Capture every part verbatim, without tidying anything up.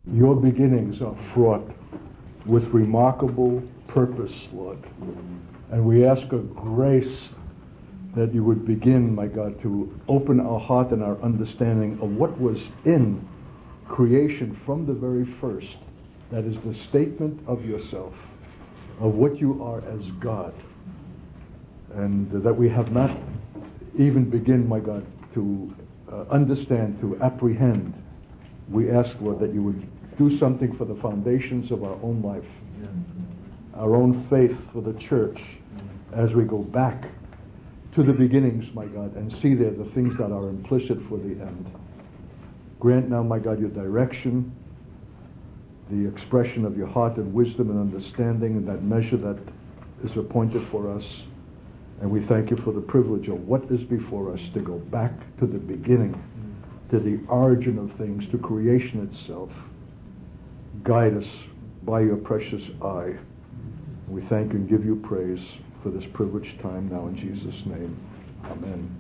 Your beginnings are fraught with remarkable purpose, Lord. And we ask a grace that you would begin, my God, to open our heart and our understanding of what was in creation from the very first. That is the statement of yourself, of what you are as God. And that we have not even begin, my God, to uh, understand, to apprehend. We ask, Lord, that you would do something for the foundations of our own life, yeah. our own faith for the church, yeah. as we go back to the beginnings, my God, and see there the things that are implicit for the end. Grant now, my God, your direction, the expression of your heart and wisdom and understanding in that measure that is appointed for us. And we thank you for the privilege of what is before us to go back to the beginning, mm. to the origin of things, to creation itself. Guide us by your precious eye. We thank and give you praise for this privileged time now in Jesus' name. Amen.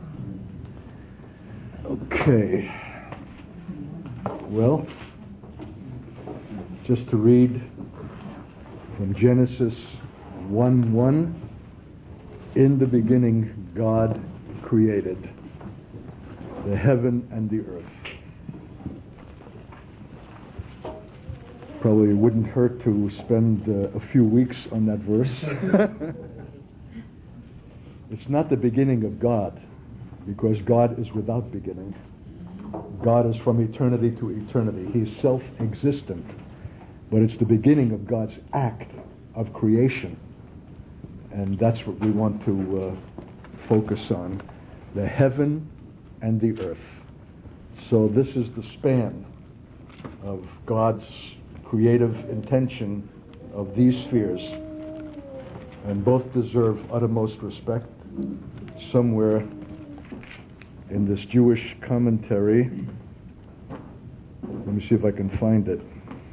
Okay. Well, just to read from Genesis one one. In the beginning, God created the heaven and the earth. Probably wouldn't hurt to spend uh, a few weeks on that verse. It's not the beginning of God, because God is without beginning. God is from eternity to eternity. He's self-existent. But it's the beginning of God's act of creation. And that's what we want to uh, focus on. The heaven and the earth. So this is the span of God's creative intention of these spheres. And both deserve uttermost respect. Somewhere in this Jewish commentary, let me see if I can find it,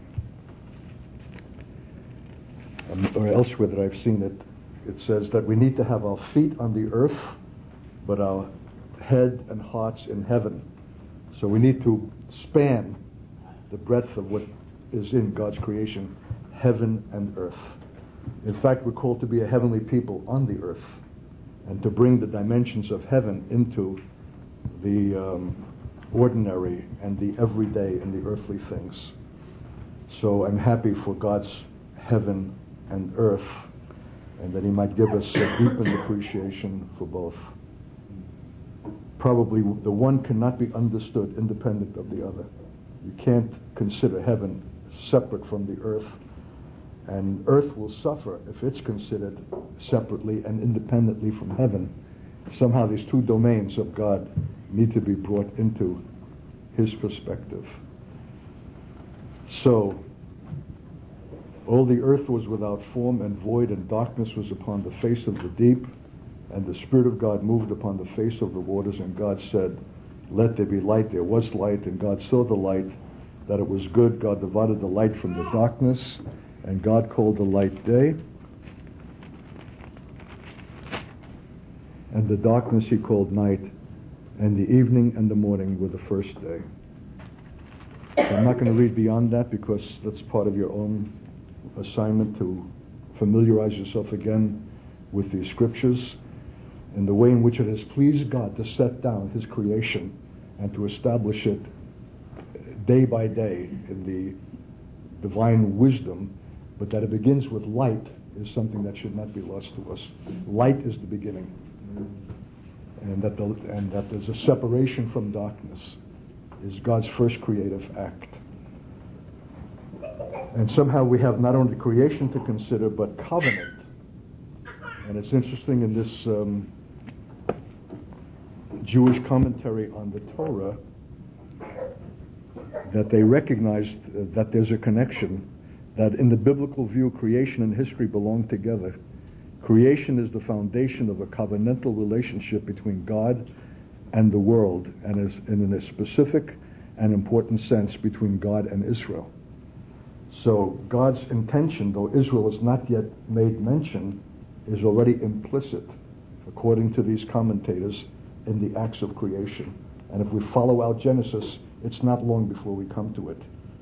um, or elsewhere that I've seen it. It says that we need to have our feet on the earth, but our head and hearts in heaven. So we need to span the breadth of what is in God's creation, heaven and earth. In fact, we're called to be a heavenly people on the earth, and to bring the dimensions of heaven into the um, ordinary and the everyday and the earthly things. So I'm happy for God's heaven and earth, and that he might give us a deepened appreciation for both. Probably the one cannot be understood independent of the other. You can't consider heaven separate from the earth, and earth will suffer if it's considered separately and independently from heaven. Somehow these two domains of God need to be brought into his perspective. So, all the earth was without form and void, and darkness was upon the face of the deep, and the Spirit of God moved upon the face of the waters, and God said, let there be light. There was light, and God saw the light, that it was good. God divided the light from the darkness, and God called the light day, and the darkness he called night, and the evening and the morning were the first day. So I'm not going to read beyond that, because that's part of your own assignment to familiarize yourself again with the scriptures and the way in which it has pleased God to set down his creation and to establish it day by day in the divine wisdom, but that it begins with light is something that should not be lost to us. Light is the beginning, and that the, and that there's a separation from darkness is God's first creative act. And somehow we have not only creation to consider, but covenant. And it's interesting in this um, Jewish commentary on the Torah that they recognized uh, that there's a connection, that in the biblical view, creation and history belong together. Creation is the foundation of a covenantal relationship between God and the world, and is in a specific and important sense between God and Israel. So God's intention, though Israel is not yet made mention, is already implicit, according to these commentators, in the acts of creation. And if we follow out Genesis, it's not long before we come to it.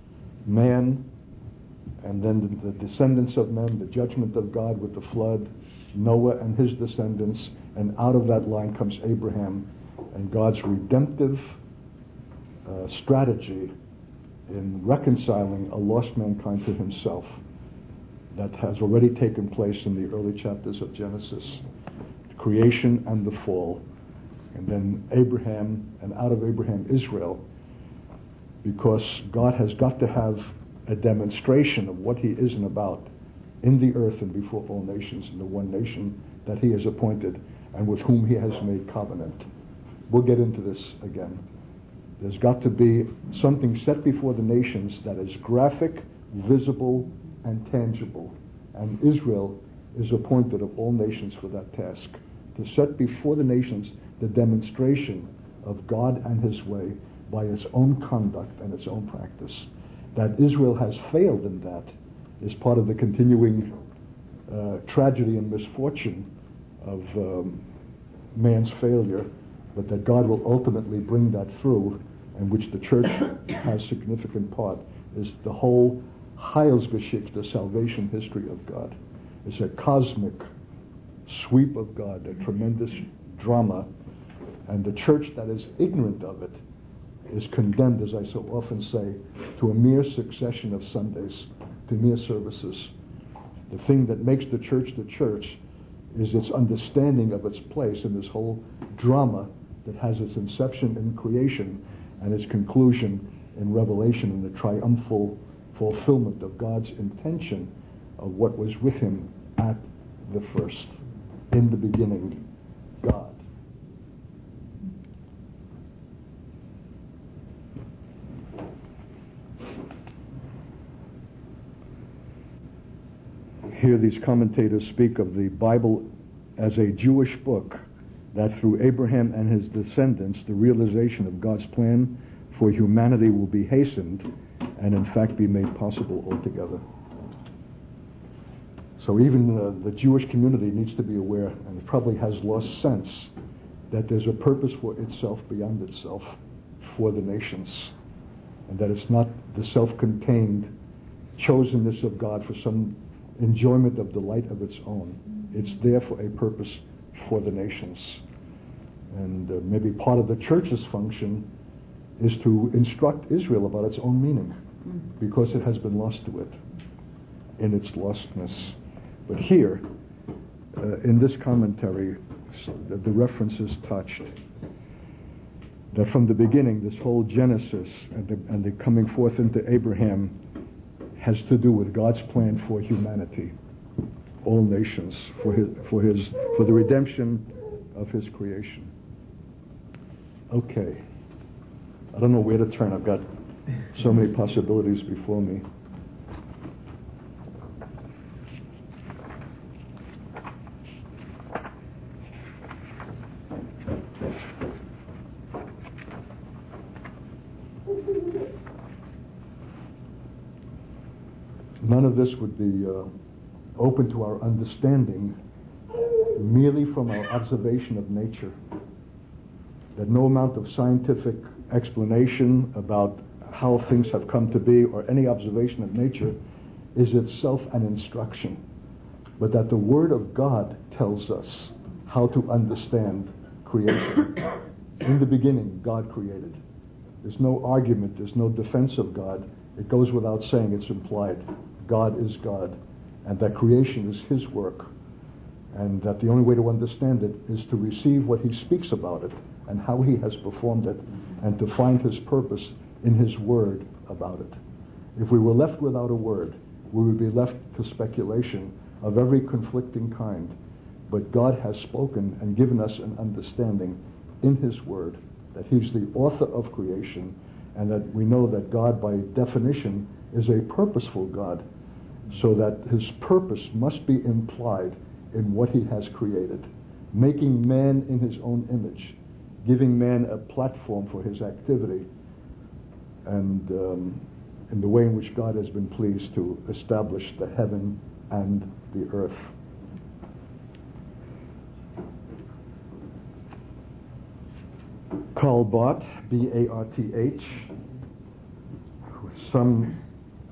man, and then the, the descendants of men, the judgment of God with the flood, Noah and his descendants, and out of that line comes Abraham, and God's redemptive uh, strategy in reconciling a lost mankind to himself that has already taken place in the early chapters of Genesis, creation and the fall, and then Abraham, and out of Abraham, Israel, because God has got to have a demonstration of what he is and about in the earth and before all nations, in the one nation that he has appointed and with whom he has made covenant. We'll get into this again. There's got to be something set before the nations that is graphic, visible, and tangible. And Israel is appointed of all nations for that task, to set before the nations the demonstration of God and his way by its own conduct and its own practice. That Israel has failed in that is part of the continuing uh, tragedy and misfortune of um, man's failure, but that God will ultimately bring that through, and which the church has significant part, is the whole Heilsgeschichte, the salvation history of God. It's a cosmic sweep of God, a tremendous drama, and the church that is ignorant of it is condemned, as I so often say, to a mere succession of Sundays, to mere services. The thing that makes the church the church is its understanding of its place in this whole drama that has its inception in creation and its conclusion in Revelation, in the triumphal fulfillment of God's intention of what was with him at the first. In the beginning, God. Here these commentators speak of the Bible as a Jewish book that through Abraham and his descendants the realization of God's plan for humanity will be hastened and in fact be made possible altogether. So even uh, the Jewish community needs to be aware, and it probably has lost sense, that there's a purpose for itself beyond itself for the nations, and that it's not the self-contained chosenness of God for some enjoyment of delight of its own. It's there for a purpose for the nations. And uh, maybe part of the church's function is to instruct Israel about its own meaning, because it has been lost to it in its lostness. But here, uh, in this commentary, the, the reference is touched that from the beginning, this whole Genesis and the, and the coming forth into Abraham has to do with God's plan for humanity, all nations, for his, for his, for the redemption of his creation. Okay, I don't know where to turn. I've got so many possibilities before me. None of this would be uh, open to our understanding merely from our observation of nature. That no amount of scientific explanation about how things have come to be or any observation of nature is itself an instruction, but that the Word of God tells us how to understand creation. In the beginning, God created. There's no argument, there's no defense of God. It goes without saying, it's implied. God is God, and that creation is his work, and that the only way to understand it is to receive what he speaks about it and how he has performed it, and to find his purpose in his word about it. If we were left without a word, we would be left to speculation of every conflicting kind. But God has spoken and given us an understanding in his word that he's the author of creation, and that we know that God, by definition, is a purposeful God, so that his purpose must be implied in what he has created, making man in his own image, giving man a platform for his activity, and um, in the way in which God has been pleased to establish the heaven and the earth. Karl Barth, B A R T H, some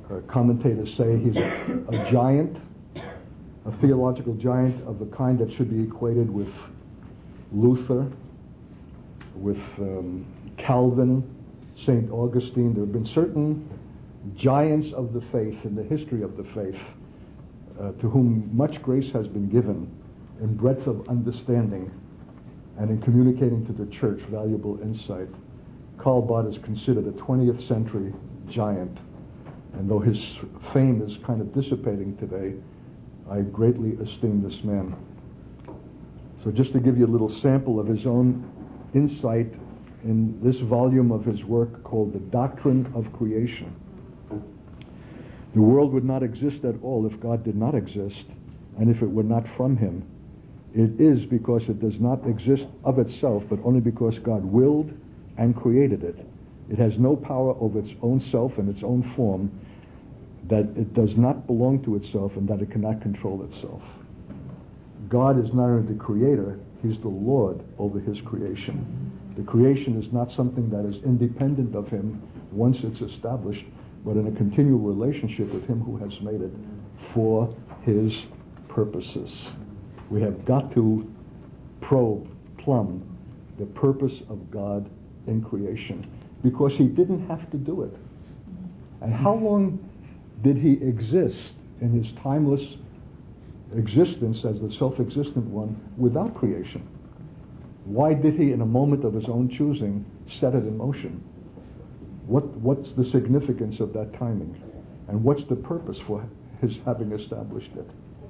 Uh, commentators say he's a, a giant, a theological giant of the kind that should be equated with Luther, with um, Calvin, Saint Augustine. There have been certain giants of the faith in the history of the faith uh, to whom much grace has been given in breadth of understanding and in communicating to the church valuable insight. Karl Barth is considered a twentieth century giant, and though his fame is kind of dissipating today, I greatly esteem this man. So just to give you a little sample of his own insight in this volume of his work called The Doctrine of Creation. The world would not exist at all if God did not exist, and if it were not from him. It is because it does not exist of itself, but only because God willed and created it. It has no power over its own self and its own form, that it does not belong to itself, and that it cannot control itself. God is not only the creator, he's the Lord over his creation. The creation is not something that is independent of him once it's established, but in a continual relationship with him who has made it for his purposes. We have got to probe, plumb the purpose of God in creation, because he didn't have to do it. And how long did he exist in his timeless existence as the self-existent one without creation? Why did he, in a moment of his own choosing, set it in motion? What, what's the significance of that timing? And what's the purpose for his having established it?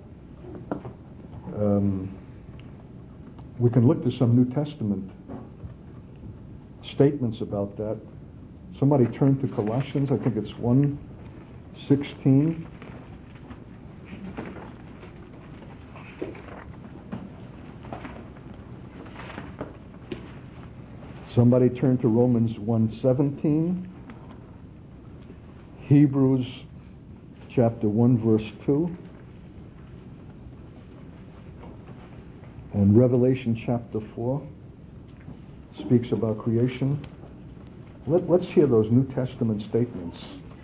Um, we can look to some New Testament statements about that. Somebody turn to Colossians, I think it's one sixteen. Somebody turn to Romans one seventeen. Hebrews chapter one verse two. And Revelation chapter four speaks about creation. Let, let's hear those New Testament statements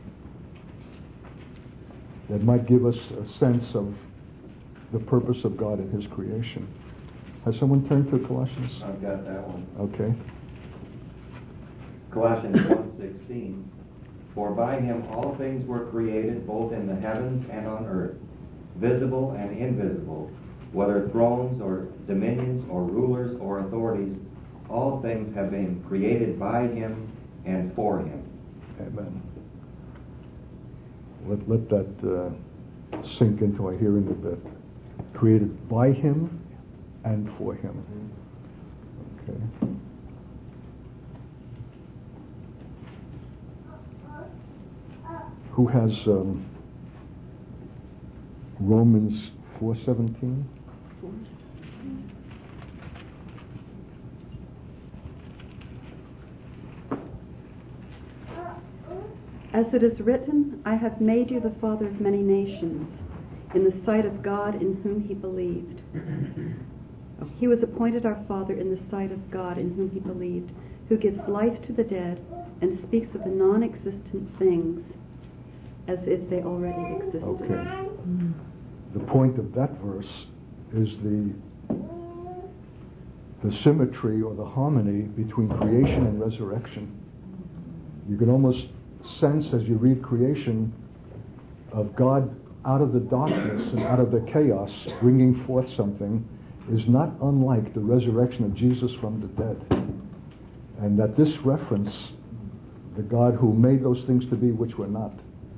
that might give us a sense of the purpose of God in his creation. Has someone turned to Colossians? I've got that one. Okay. Colossians one sixteen. For by him all things were created, both in the heavens and on earth, visible and invisible, whether thrones or dominions or rulers or authorities, all things have been created by him and for him. Amen. Let, let that uh, sink into our hearing a bit. Created by him and for him. Okay. Who has um, Romans four seventeen? As it is written, I have made you the father of many nations, in the sight of God in whom he believed. He was appointed our father in the sight of God in whom he believed, who gives life to the dead and speaks of the non-existent things as if they already existed. Okay. The point of that verse is the the symmetry or the harmony between creation and resurrection. You can almost sense as you read creation of God out of the darkness and out of the chaos bringing forth something is not unlike the resurrection of Jesus from the dead. And that this reference, the God who made those things to be which were not,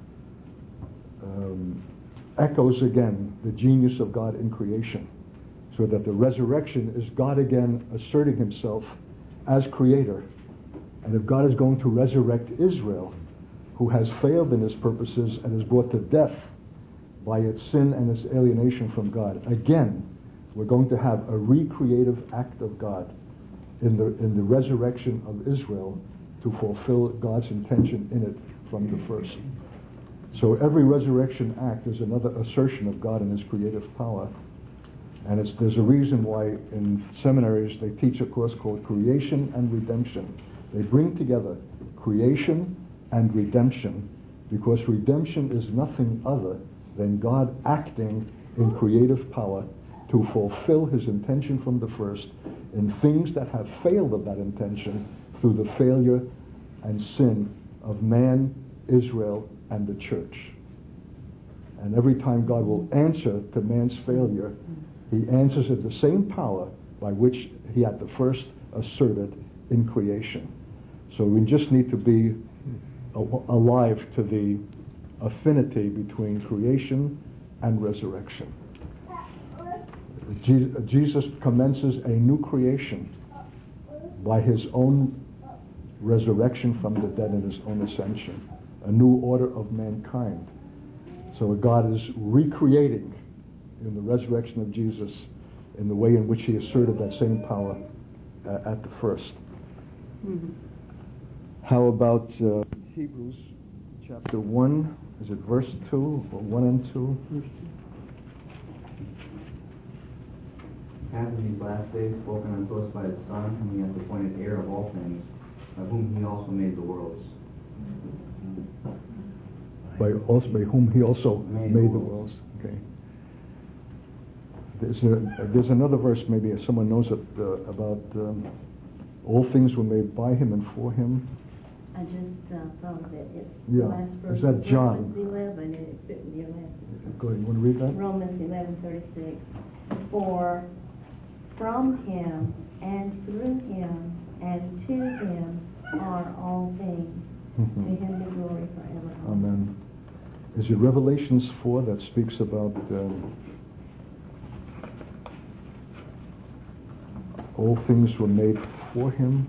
um, echoes again the genius of God in creation. So that the resurrection is God again asserting himself as creator. And if God is going to resurrect Israel, who has failed in his purposes and is brought to death by its sin and its alienation from God, again, we're going to have a recreative act of God in the in the resurrection of Israel to fulfill God's intention in it from the first. So every resurrection act is another assertion of God and his creative power. And it's, there's a reason why in seminaries they teach a course called Creation and Redemption. They bring together creation and redemption because redemption is nothing other than God acting in creative power to fulfill his intention from the first in things that have failed of that intention through the failure and sin of man, Israel, and the church. And every time God will answer to man's failure, he answers it the same power by which he had the first asserted in creation. So we just need to be alive to the affinity between creation and resurrection. Jesus commences a new creation by his own resurrection from the dead and his own ascension, a new order of mankind. So God is recreating in the resurrection of Jesus in the way in which he asserted that same power uh, at the first. Mm-hmm. How about uh, Hebrews chapter one? Is it verse two or one and two? Hath in these last days spoken unto us by his Son, whom he hath appointed heir of all things, by whom he also made the worlds. By also by whom he also made, made the the worlds. Okay. There's a, there's another verse, maybe someone knows it, uh, about um, all things were made by him and for him. I just uh, thought of it. It's Yeah. the last verse. Is that John? Romans eleven, and it fit in the eleven. Go ahead. You want to read that? Romans eleven thirty-six. For from him and through him and to him are all things. Mm-hmm. To him be glory forever. Amen. Is it Revelations four that speaks about um, all things were made for him,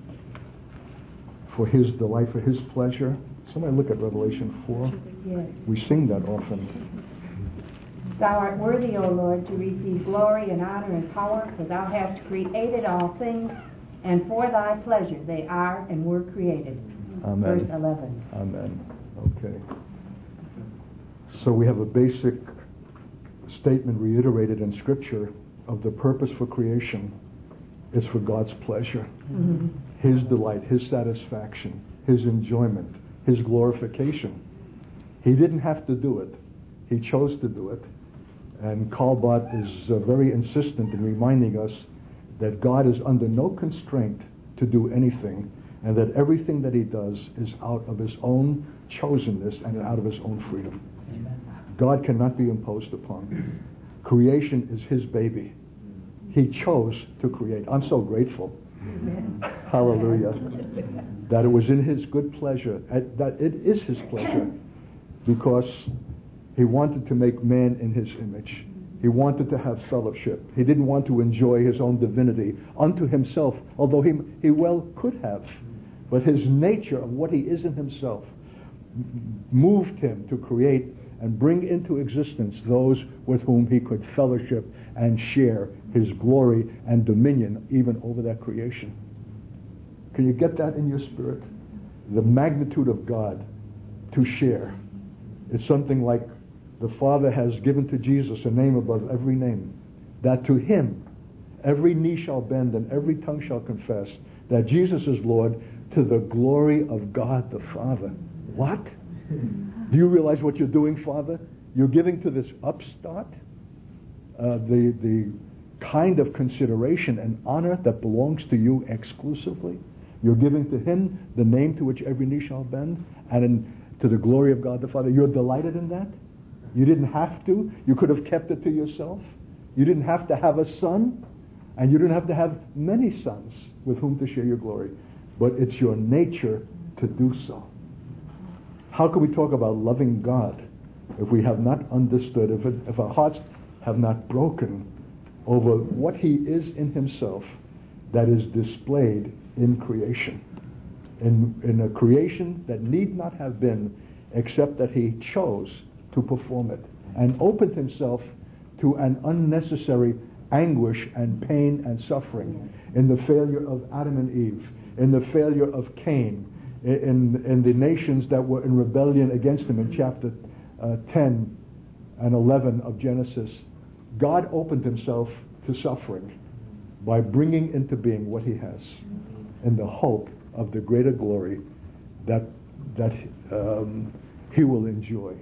for his delight, for his pleasure? Somebody look at Revelation four. Yes. We sing that often. Thou art worthy, O Lord, to receive glory and honor and power, for thou hast created all things, and for thy pleasure they are and were created. Amen. Verse eleven. Amen. Okay. So we have a basic statement reiterated in Scripture of the purpose for creation is for God's pleasure, mm-hmm. his delight, his satisfaction, his enjoyment, his glorification. He didn't have to do it. He chose to do it. And Karl Barth is uh, very insistent in reminding us that God is under no constraint to do anything, and that everything that he does is out of his own chosenness and out of his own freedom. Amen. God cannot be imposed upon. Creation is his baby. He chose to create. I'm so grateful. Amen. Hallelujah. That it was in his good pleasure, that it is his pleasure, because he wanted to make man in his image. He wanted to have fellowship. He didn't want to enjoy his own divinity unto himself, although he, he well could have. But his nature of what he is in himself moved him to create and bring into existence those with whom he could fellowship and share his glory and dominion even over that creation. Can you get that in your spirit? The magnitude of God to share. It's something like the Father has given to Jesus a name above every name, that to him every knee shall bend and every tongue shall confess that Jesus is Lord, to the glory of God the Father. What? Do you realize what you're doing, Father? You're giving to this upstart uh, the, the kind of consideration and honor that belongs to you exclusively. You're giving to him the name to which every knee shall bend, and in, to the glory of God the Father. You're delighted in that? You didn't have to. You could have kept it to yourself. You didn't have to have a son, and you didn't have to have many sons with whom to share your glory. But it's your nature to do so. How can we talk about loving God if we have not understood, if, it, if our hearts have not broken over what he is in himself that is displayed in creation? In, in a creation that need not have been, except that he chose to perform it and opened himself to an unnecessary anguish and pain and suffering in the failure of Adam and Eve, in the failure of Cain, in, in the nations that were in rebellion against him in chapter uh, ten and eleven of Genesis. God opened himself to suffering by bringing into being what he has in the hope of the greater glory that that um, he will enjoy.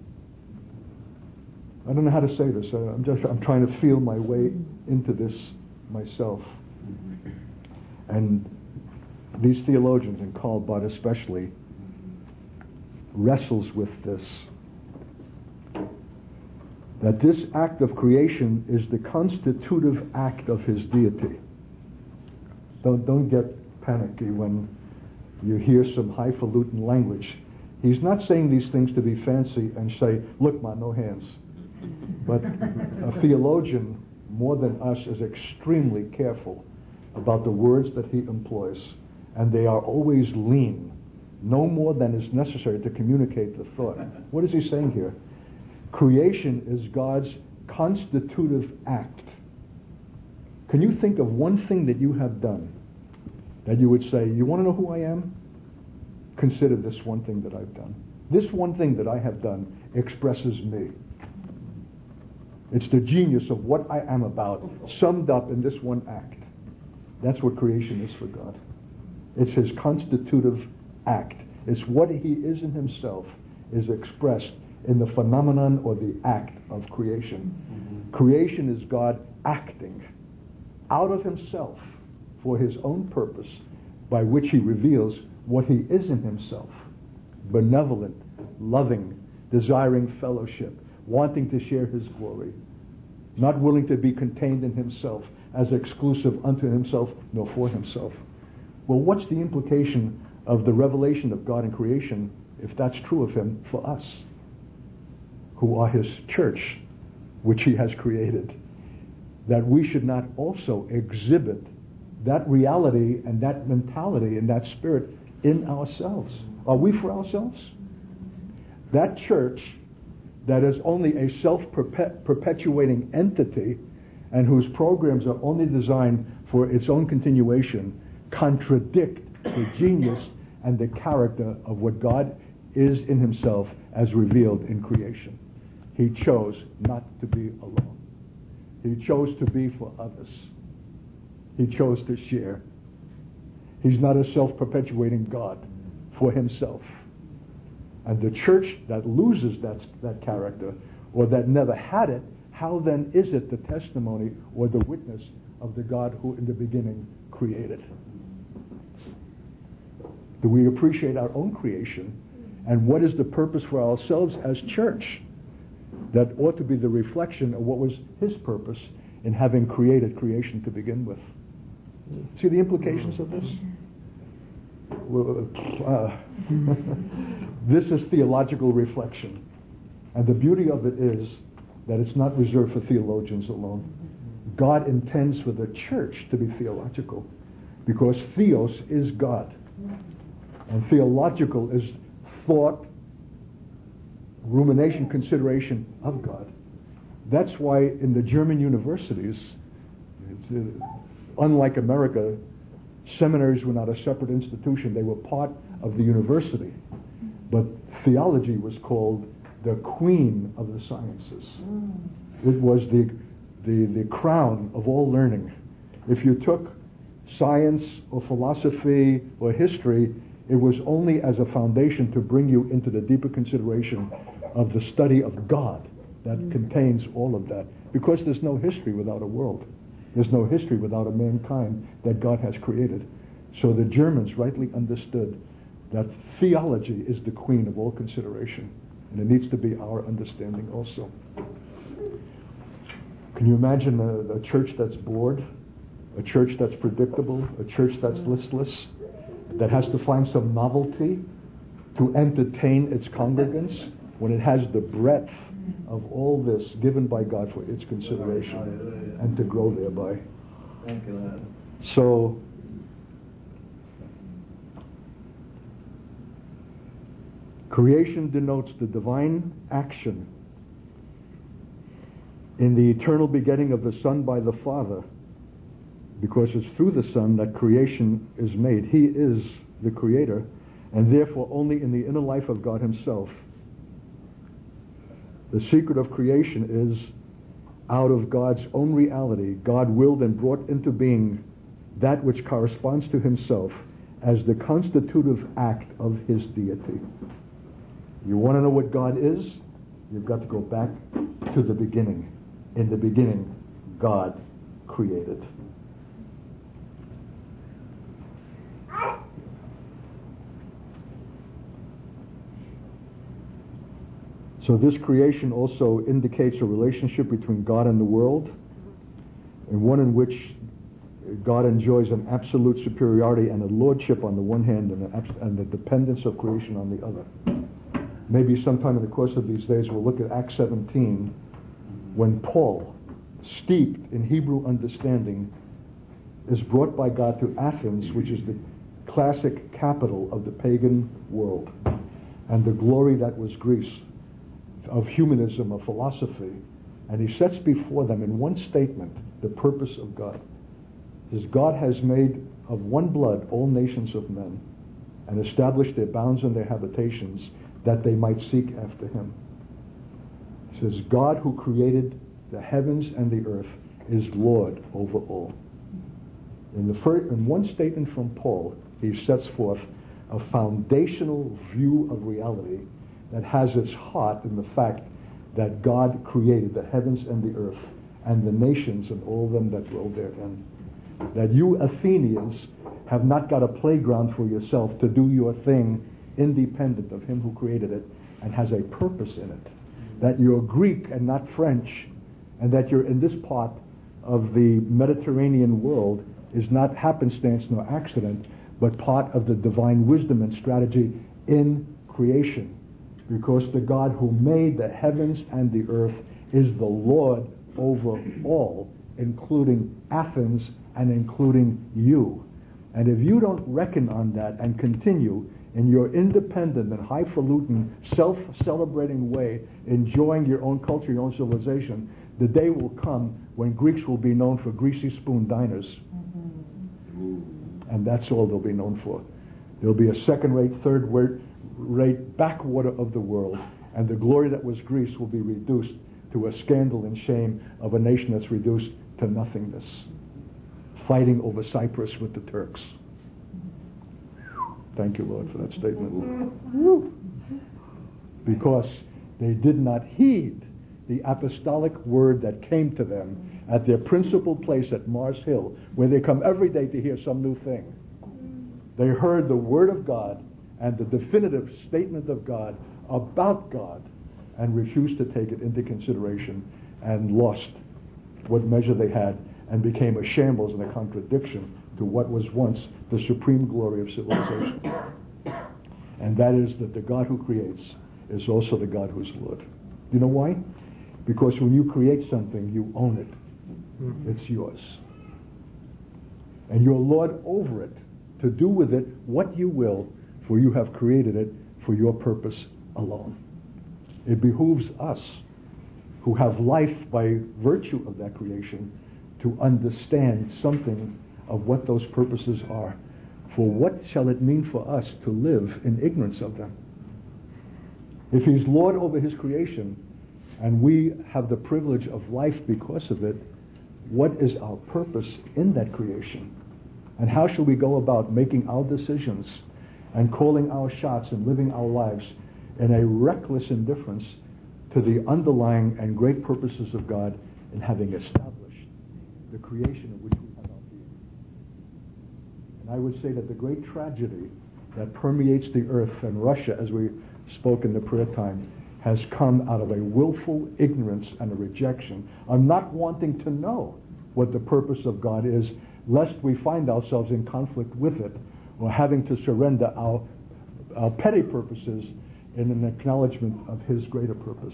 I don't know how to say this. Uh, I'm just I'm trying to feel my way into this myself. And these theologians, and Karl Barth especially, wrestles with this. That this act of creation is the constitutive act of his deity. Don't, don't get panicky when you hear some highfalutin language. He's not saying these things to be fancy and say, look, man, no hands. But a theologian, more than us, is extremely careful about the words that he employs. And they are always lean, no more than is necessary to communicate the thought. What is he saying here? Creation is God's constitutive act. Can you think of one thing that you have done that you would say, you want to know who I am? Consider this one thing that I've done. This one thing that I have done expresses me. It's the genius of what I am about, summed up in this one act. That's what creation is for God. It's his constitutive act. It's what he is in himself is expressed in the phenomenon or the act of creation. Mm-hmm. Creation is God acting out of himself for his own purpose, by which he reveals what he is in himself: benevolent, loving, desiring fellowship, wanting to share his glory, not willing to be contained in himself as exclusive unto himself nor for himself. Well, what's the implication of the revelation of God in creation, if that's true of him, for us, who are his church, which he has created? That we should not also exhibit that reality and that mentality and that spirit in ourselves. Are we for ourselves? That church that is only a self-perpetuating entity and whose programs are only designed for its own continuation contradict the genius and the character of what God is in himself as revealed in creation. He chose not to be alone. He chose to be for others. He chose to share. He's not a self-perpetuating God for himself. And the church that loses that, that character, or that never had it, how then is it the testimony or the witness of the God who in the beginning created? Do we appreciate our own creation? And what is the purpose for ourselves as church? That ought to be the reflection of what was his purpose in having created creation to begin with. See the implications of this? Uh, this is theological reflection. And the beauty of it is that it's not reserved for theologians alone. God intends for the church to be theological, because theos is God. And theological is thought, rumination, consideration of God. That's why in the German universities, it's, uh, unlike America, seminaries were not a separate institution. They were part of the university. But theology was called the queen of the sciences. It was the, the, the crown of all learning. If you took science or philosophy or history, it was only as a foundation to bring you into the deeper consideration of the study of God that mm. contains all of that. Because there's no history without a world. There's no history without a mankind that God has created. So the Germans rightly understood that theology is the queen of all consideration. And it needs to be our understanding also. Can you imagine a, a church that's bored? A church that's predictable? A church that's listless? That has to find some novelty to entertain its congregants when it has the breadth of all this given by God for its consideration and to grow thereby. Thank you, Lord. So, creation denotes the divine action in the eternal begetting of the Son by the Father, because it's through the Son that creation is made. He is the Creator, and therefore only in the inner life of God himself. The secret of creation is out of God's own reality. God willed and brought into being that which corresponds to himself as the constitutive act of his deity. You want to know what God is? You've got to go back to the beginning. In the beginning, God created. So this creation also indicates a relationship between God and the world, and one in which God enjoys an absolute superiority and a lordship on the one hand, and, a, and the dependence of creation on the other. Maybe sometime in the course of these days we'll look at Acts seventeen, when Paul, steeped in Hebrew understanding, is brought by God to Athens, which is the classic capital of the pagan world, and the glory that was Greece, of humanism, of philosophy. And he sets before them in one statement the purpose of God. He says, God has made of one blood all nations of men, and established their bounds and their habitations, that they might seek after him. He says, God who created the heavens and the earth is Lord over all. In, the first, in one statement from Paul, he sets forth a foundational view of reality that has its heart in the fact that God created the heavens and the earth and the nations and all them that dwell therein. That you Athenians have not got a playground for yourself to do your thing independent of him who created it and has a purpose in it. That you're Greek and not French, and that you're in this part of the Mediterranean world is not happenstance nor accident, but part of the divine wisdom and strategy in creation. Because the God who made the heavens and the earth is the Lord over all, including Athens and including you. And if you don't reckon on that and continue in your independent and highfalutin, self-celebrating way, enjoying your own culture, your own civilization, the day will come when Greeks will be known for greasy spoon diners. Mm-hmm. And that's all they'll be known for. There'll be a second-rate, third-rate rate backwater of the world, and the glory that was Greece will be reduced to a scandal and shame of a nation that's reduced to nothingness, fighting over Cyprus with the Turks. Thank you, Lord, for that statement. Because they did not heed the apostolic word that came to them at their principal place at Mars Hill, where they come every day to hear some new thing. They heard the word of God and the definitive statement of God about God, and refused to take it into consideration, and lost what measure they had, and became a shambles and a contradiction to what was once the supreme glory of civilization. And that is that the God who creates is also the God who's Lord. You know why? Because when you create something, you own it. Mm-hmm. It's yours. And you're Lord over it, to do with it what you will, for you have created it for your purpose alone. It behooves us, who have life by virtue of that creation, to understand something of what those purposes are. For what shall it mean for us to live in ignorance of them? If he's Lord over his creation, and we have the privilege of life because of it, what is our purpose in that creation? And how shall we go about making our decisions and calling our shots and living our lives in a reckless indifference to the underlying and great purposes of God in having established the creation of which we have our being? And I would say that the great tragedy that permeates the earth and Russia, as we spoke in the prayer time, has come out of a willful ignorance and a rejection of not wanting to know what the purpose of God is, lest we find ourselves in conflict with it, or having to surrender our, our petty purposes in an acknowledgement of his greater purpose.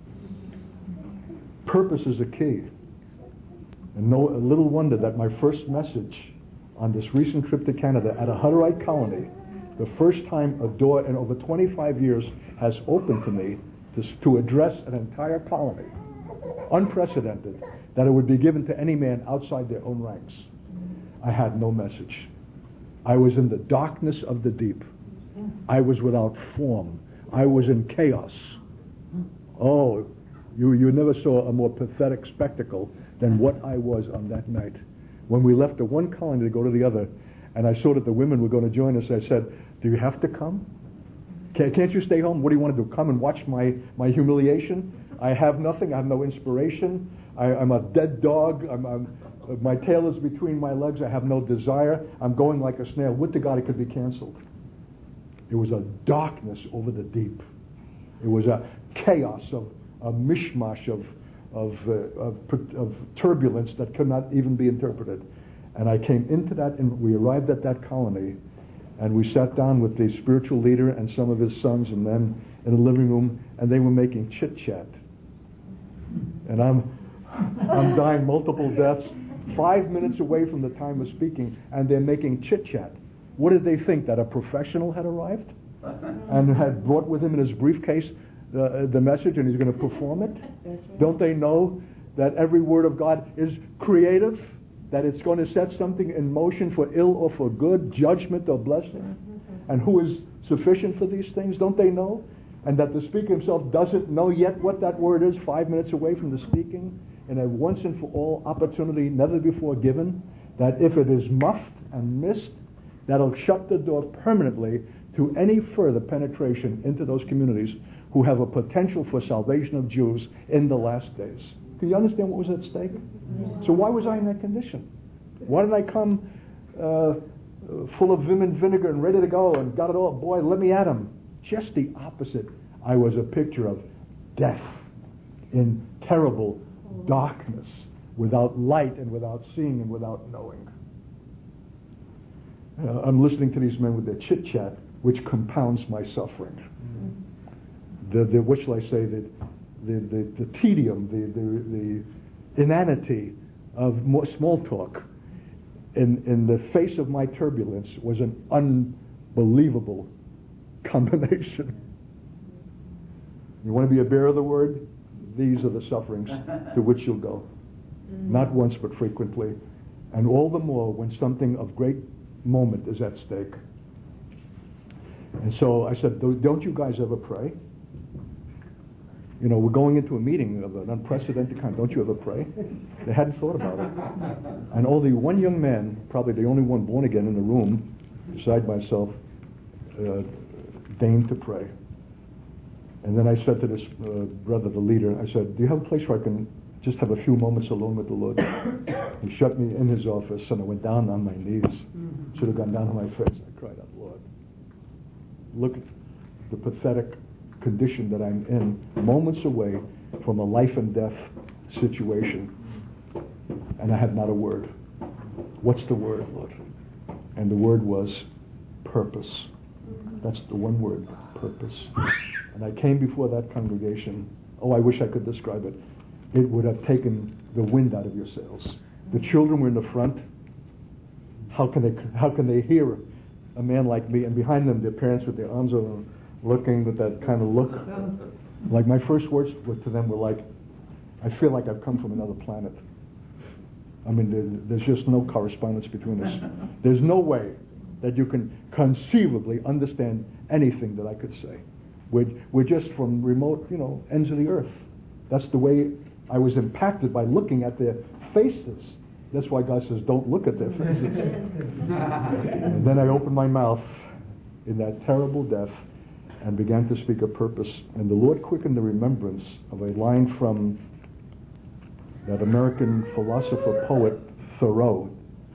Purpose is a key. And no little wonder that my first message on this recent trip to Canada at a Hutterite colony, the first time a door in over twenty-five years has opened to me to, to address an entire colony, unprecedented, that it would be given to any man outside their own ranks. I had no message. I was in the darkness of the deep. I was without form. I was in chaos. Oh, you, you never saw a more pathetic spectacle than what I was on that night. When we left the one colony to go to the other, and I saw that the women were going to join us, I said, do you have to come? Can't, can't you stay home? What do you want to do? Come and watch my, my humiliation? I have nothing. I have no inspiration. I, I'm a dead dog. I'm, I'm, my tail is between my legs. I have no desire. I'm going like a snail. Would to God it could be canceled. It was a darkness over the deep. It was a chaos of a mishmash of of, uh, of of turbulence that could not even be interpreted. And I came into that, and we arrived at that colony, and we sat down with the spiritual leader and some of his sons and men in the living room, and they were making chit chat. And I'm I'm dying multiple deaths, five minutes away from the time of speaking, and they're making chit chat. What did they think? That a professional had arrived and had brought with him in his briefcase the, the message, and he's going to perform it? Right. Don't they know that every word of God is creative? That it's going to set something in motion for ill or for good, judgment or blessing? And who is sufficient for these things? Don't they know? And that the speaker himself doesn't know yet what that word is, five minutes away from the speaking, in a once and for all opportunity never before given, that if it is muffed and missed, that'll shut the door permanently to any further penetration into those communities who have a potential for salvation of Jews in the last days. Can you understand what was at stake? So why was I in that condition? Why did I come uh, full of vim and vinegar and ready to go and got it all? Boy, let me at him. Just the opposite. I was a picture of death in terrible darkness, without light and without seeing and without knowing. Uh, I'm listening to these men with their chit-chat, which compounds my suffering. Mm-hmm. The, the, what shall I say, the, the, the, the tedium, the, the, the inanity of more small talk in, in the face of my turbulence was an unbelievable combination. You want to be a bearer of the word? These are the sufferings to which you'll go. Mm-hmm. Not once, but frequently. And all the more when something of great moment is at stake. And so I said, don't you guys ever pray? You know, we're going into a meeting of an unprecedented kind. Don't you ever pray? They hadn't thought about it. And only one young man, probably the only one born again in the room, beside myself, uh, deigned to pray. And then I said to this uh, brother, the leader, I said, do you have a place where I can just have a few moments alone with the Lord? He shut me in his office, and I went down on my knees. Mm-hmm. Should have gone down on my face. I cried out, Lord, look at the pathetic condition that I'm in, moments away from a life and death situation, and I have not a word. What's the word, Lord? And the word was purpose. That's the one word, purpose. And I came before that congregation. Oh, I wish I could describe it. It would have taken the wind out of your sails. The children were in the front. How can they? How can they hear a man like me? And behind them, their parents with their arms around, looking with that kind of look. Like my first words to them were like, "I feel like I've come from another planet." I mean, there, there's just no correspondence between us. There's no way that you can conceivably understand anything that I could say. We're, we're just from remote, you know, ends of the earth. That's the way I was impacted by looking at their faces. That's why God says, don't look at their faces. And then I opened my mouth in that terrible death and began to speak a purpose. And the Lord quickened the remembrance of a line from that American philosopher, poet, Thoreau.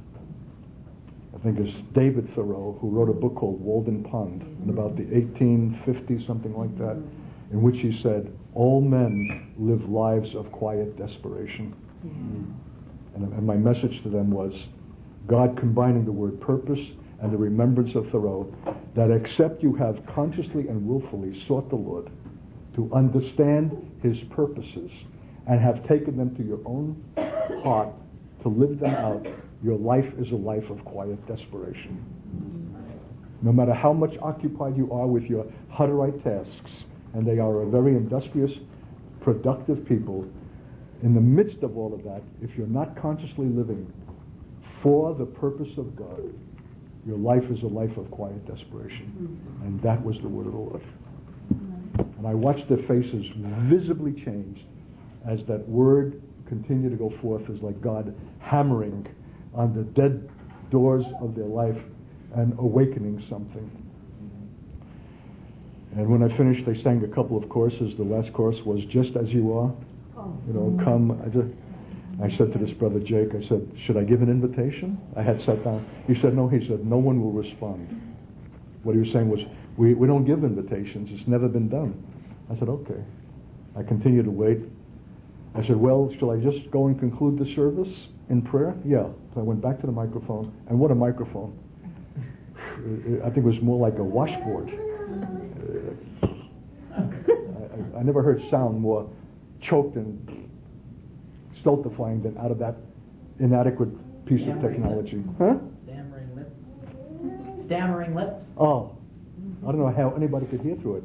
I think it's David Thoreau, who wrote a book called Walden Pond in about the eighteen fifties, something like that, in which he said, all men live lives of quiet desperation. Mm-hmm. And, and my message to them was, God combining the word purpose and the remembrance of Thoreau, that except you have consciously and willfully sought the Lord to understand his purposes and have taken them to your own heart to live them out, your life is a life of quiet desperation. No matter how much occupied you are with your Hutterite tasks, and they are a very industrious, productive people, in the midst of all of that, if you're not consciously living for the purpose of God, your life is a life of quiet desperation. And that was the word of the Lord. And I watched their faces visibly change as that word continued to go forth, as like God hammering on the dead doors of their life and awakening something. And when I finished, they sang a couple of choruses. The last chorus was "Just as You Are." You know, come. I, just, I said to this brother Jake, I said, should I give an invitation? I had sat down. He said, no. He said, no one will respond. What he was saying was, we, we don't give invitations. It's never been done. I said, okay. I continued to wait. I said, well, shall I just go and conclude the service in prayer? Yeah. So I went back to the microphone, and what a microphone. I think it was more like a washboard. I, I never heard sound more choked and stultifying than out of that inadequate piece Stammering of technology. Lips. Huh? Stammering lips. Stammering lips. Oh, I don't know how anybody could hear through it.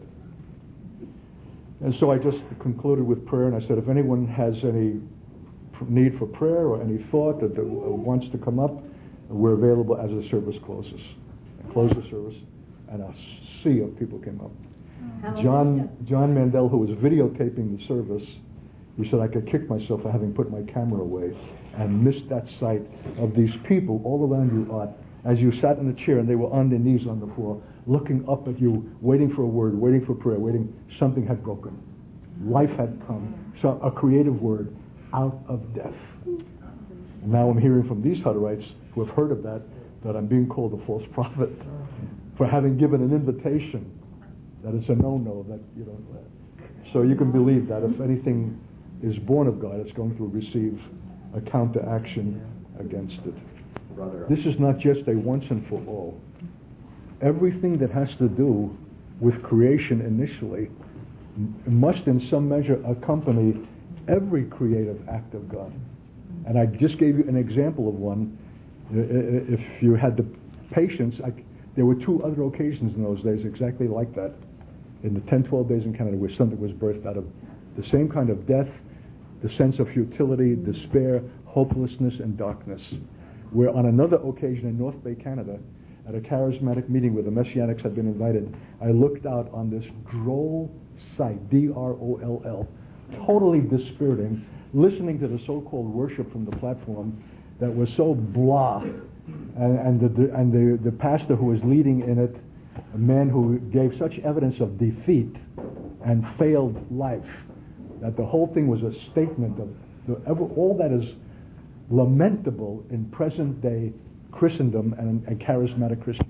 And so I just concluded with prayer, and I said, if anyone has any need for prayer or any thought that uh, wants to come up, we're available as the service closes. I closed the service, and a sea of people came up. John John Mandel, who was videotaping the service, he said, I could kick myself for having put my camera away and missed that sight of these people all around you, Art, as you sat in a chair and they were on their knees on the floor, looking up at you, waiting for a word, waiting for prayer, waiting. Something had broken. Life had come. So a creative word out of death. And now I'm hearing from these Hutterites who have heard of that, that I'm being called a false prophet for having given an invitation that it's a no-no. That you know. So you can believe that if anything is born of God, it's going to receive a counteraction against it. Brother. This is not just a once and for all. Everything that has to do with creation initially must in some measure accompany every creative act of God. And I just gave you an example of one. If you had the patience, I, there were two other occasions in those days exactly like that. In the ten, twelve days in Canada where something was birthed out of the same kind of death, the sense of futility, despair, hopelessness, and darkness. Where on another occasion in North Bay, Canada, at a charismatic meeting where the Messianics had been invited, I looked out on this droll sight, D R O L L, totally dispiriting, listening to the so-called worship from the platform that was so blah, and, and, the, and the, the pastor who was leading in it, a man who gave such evidence of defeat and failed life, that the whole thing was a statement of the, all that is lamentable in present-day Christendom and, and charismatic Christianity.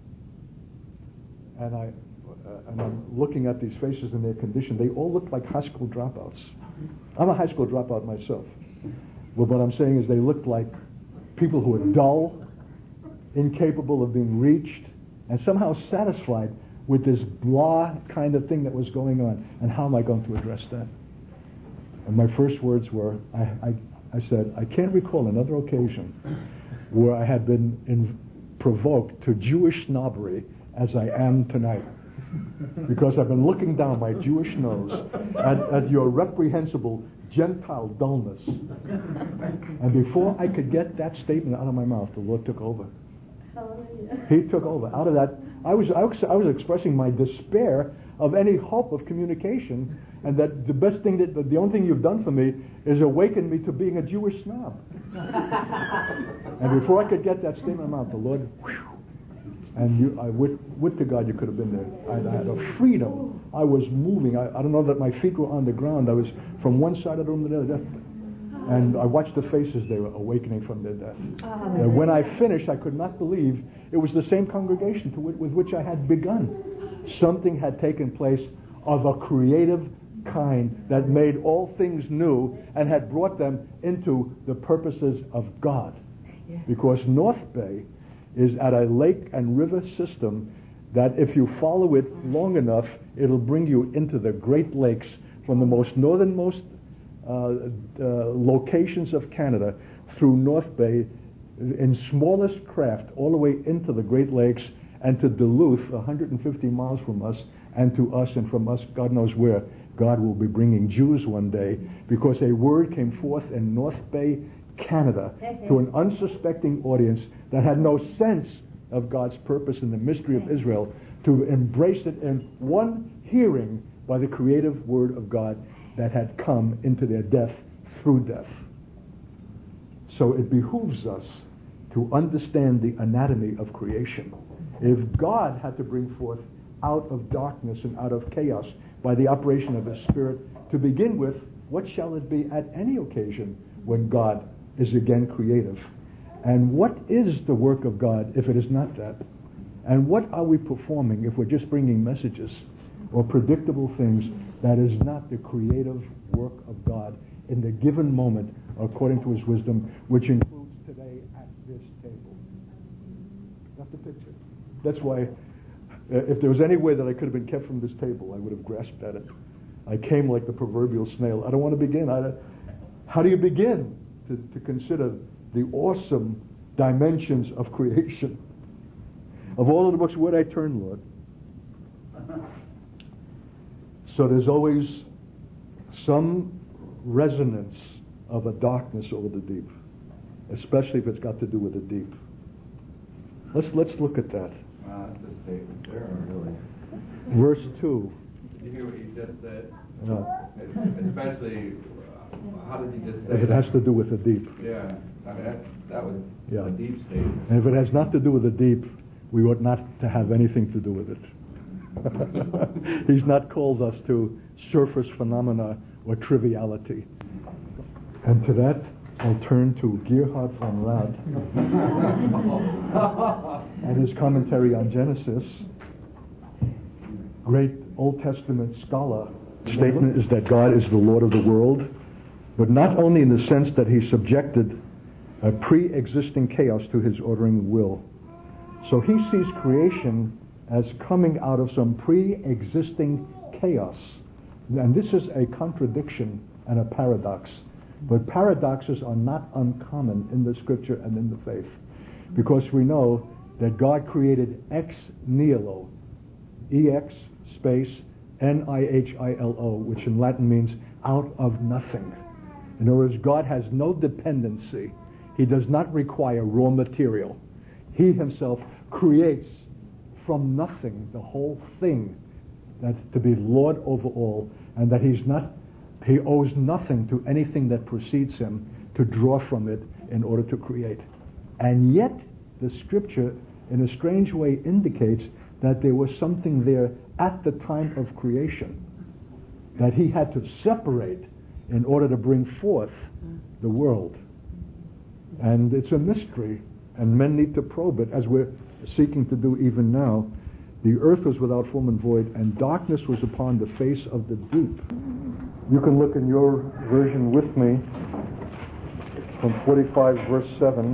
And, I, uh, and I'm looking at these faces and their condition. They all look like high school dropouts. I'm a high school dropout myself. Well, what I'm saying is they looked like people who are dull, incapable of being reached, and somehow satisfied with this blah kind of thing that was going on. And how am I going to address that? And my first words were, I, I, I said, I can't recall another occasion where I had been in, provoked to Jewish snobbery as I am tonight. Because I've been looking down my Jewish nose at, at your reprehensible Gentile dullness. And before I could get that statement out of my mouth, the Lord took over. Hallelujah. He took over. Out of that, I was, I was I was expressing my despair of any hope of communication, and that the best thing that the only thing you've done for me is awaken me to being a Jewish snob. And before I could get that statement out, the Lord, whew, and you, I would, would to God you could have been there. I, I had a freedom. I was moving. I, I don't know that my feet were on the ground. I was from one side of the room to the other. And I watched the faces they were awakening from their death. Uh, when I finished, I could not believe it was the same congregation to w- with which I had begun. Something had taken place of a creative kind that made all things new and had brought them into the purposes of God. Because North Bay is at a lake and river system that if you follow it long enough, it'll bring you into the Great Lakes from the most northernmost Uh, uh, locations of Canada through North Bay in smallest craft all the way into the Great Lakes and to Duluth, one hundred fifty miles from us, and to us and from us, God knows where. God will be bringing Jews one day because a word came forth in North Bay, Canada to an unsuspecting audience that had no sense of God's purpose in the mystery of Israel to embrace it in one hearing by the creative word of God that had come into their death through death. So it behooves us to understand the anatomy of creation. If God had to bring forth out of darkness and out of chaos by the operation of His Spirit. To begin with, what shall it be at any occasion when God is again creative? And what is the work of God if it is not that? And what are we performing if we're just bringing messages or predictable things that is not the creative work of God in the given moment according to His wisdom, which includes today at this table? That's the picture. That's why uh, if there was any way that I could have been kept from this table, I would have grasped at it. I came like the proverbial snail. I don't want to begin. I, how do you begin to, to consider the awesome dimensions of creation? Of all of the books, where'd I turn, Lord? So there's always some resonance of a darkness over the deep, especially if it's got to do with the deep. Let's let's look at that. Wow, that's a statement there, really. Verse two. Did you hear what he just said? No. Especially, uh, how did he just say If it that? has to do with the deep. Yeah, I mean, that, that was Yeah. a deep statement. And if it has not to do with the deep, we ought not to have anything to do with it. He's not called us to surface phenomena or triviality. And to that, I'll turn to Gerhard von Rad and his commentary on Genesis. Great Old Testament scholar. Statement is that God is the Lord of the world, but not only in the sense that He subjected a pre-existing chaos to His ordering will. So He sees creation as coming out of some pre-existing chaos. And this is a contradiction and a paradox. But paradoxes are not uncommon in the Scripture and in the faith, because we know that God created ex nihilo, E X space N I H I L O, which in Latin means out of nothing. In other words, God has no dependency. He does not require raw material. He Himself creates from nothing the whole thing, that to be Lord over all, and that He's not, He owes nothing to anything that precedes Him to draw from it in order to create. And yet, the Scripture, in a strange way, indicates that there was something there at the time of creation that He had to separate in order to bring forth the world. And it's a mystery, and men need to probe it, as we're seeking to do even now. The earth was without form and void, and darkness was upon the face of the deep. You can look in your version with me from forty-five verse seven.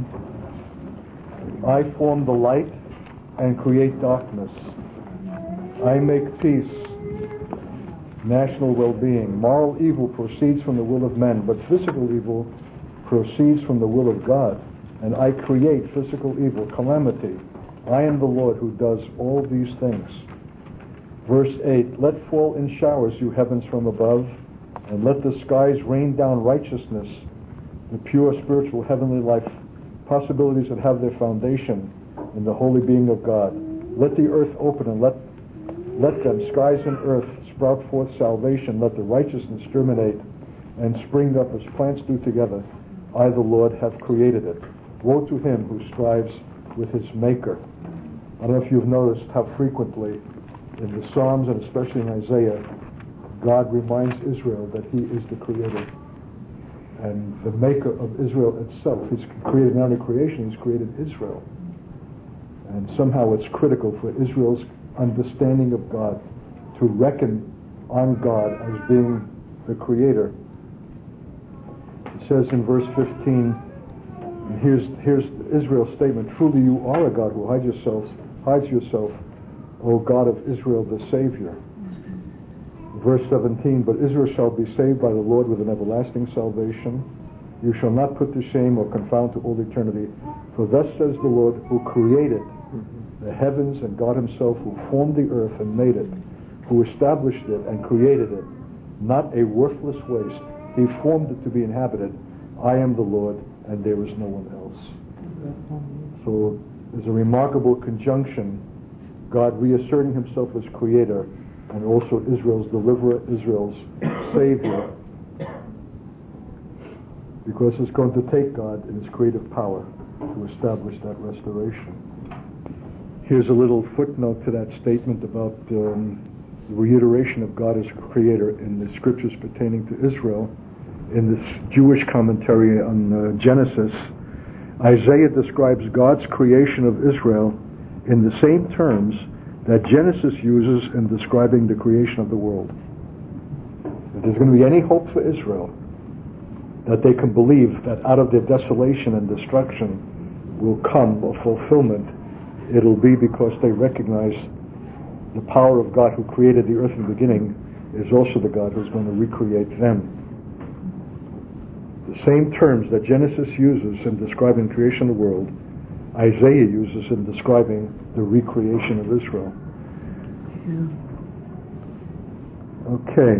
I form the light and create darkness. I make peace, national well-being. Moral evil proceeds from the will of men, but physical evil proceeds from the will of God. And I create physical evil, calamity. I am the Lord who does all these things. Verse eight, let fall in showers, you heavens from above, and let the skies rain down righteousness, the pure spiritual heavenly life, possibilities that have their foundation in the holy being of God. Let the earth open and let, let them, skies and earth, sprout forth salvation. Let the righteousness germinate and spring up as plants do together. I, the Lord, have created it. Woe to him who strives with his maker. I don't know if you've noticed how frequently in the Psalms and especially in Isaiah, God reminds Israel that He is the Creator and the maker of Israel itself. He's created not only creation, He's created Israel. And somehow it's critical for Israel's understanding of God to reckon on God as being the Creator. It says in verse fifteen, and here's, here's Israel's statement, truly you are a God who hides yourself, hides yourself, O God of Israel, the Savior. Verse seventeen, but Israel shall be saved by the Lord with an everlasting salvation. You shall not put to shame or confound to all eternity. For thus says the Lord, who created the heavens, and God Himself, who formed the earth and made it, who established it and created it, not a worthless waste. He formed it to be inhabited. I am the Lord, and there is no one else. So there's a remarkable conjunction, God reasserting Himself as Creator, and also Israel's deliverer, Israel's Savior, because it's going to take God in His creative power to establish that restoration. Here's a little footnote to that statement about um, the reiteration of God as creator in the scriptures pertaining to Israel. In this Jewish commentary on uh, Genesis, Isaiah describes God's creation of Israel in the same terms that Genesis uses in describing the creation of the world. If there's going to be any hope for Israel, that they can believe that out of their desolation and destruction will come a fulfillment, it'll be because they recognize the power of God who created the earth in the beginning is also the God who's going to recreate them. The same terms that Genesis uses in describing the creation of the world, Isaiah uses in describing the recreation of Israel. Okay.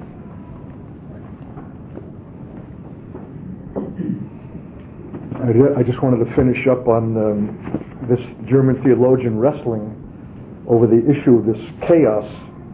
I just wanted to finish up on um, this German theologian wrestling over the issue of this chaos.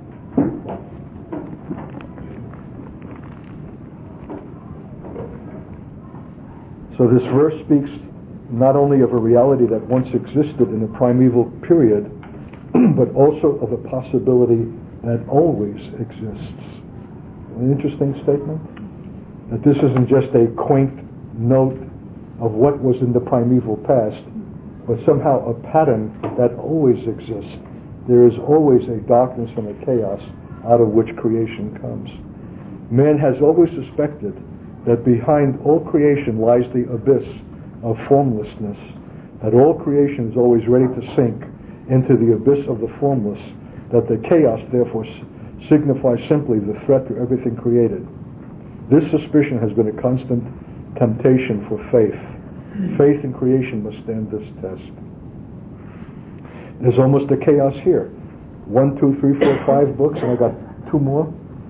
So this verse speaks not only of a reality that once existed in a primeval period, but also of a possibility that always exists. An interesting statement? That this isn't just a quaint note of what was in the primeval past, but somehow a pattern that always exists. There is always a darkness and a chaos out of which creation comes. Man has always suspected that behind all creation lies the abyss of formlessness, that all creation is always ready to sink into the abyss of the formless, that the chaos therefore signifies simply the threat to everything created. This suspicion has been a constant temptation for faith. Faith in creation must stand this test. There's almost a chaos here. One, two, three, four, five books, and I got two more.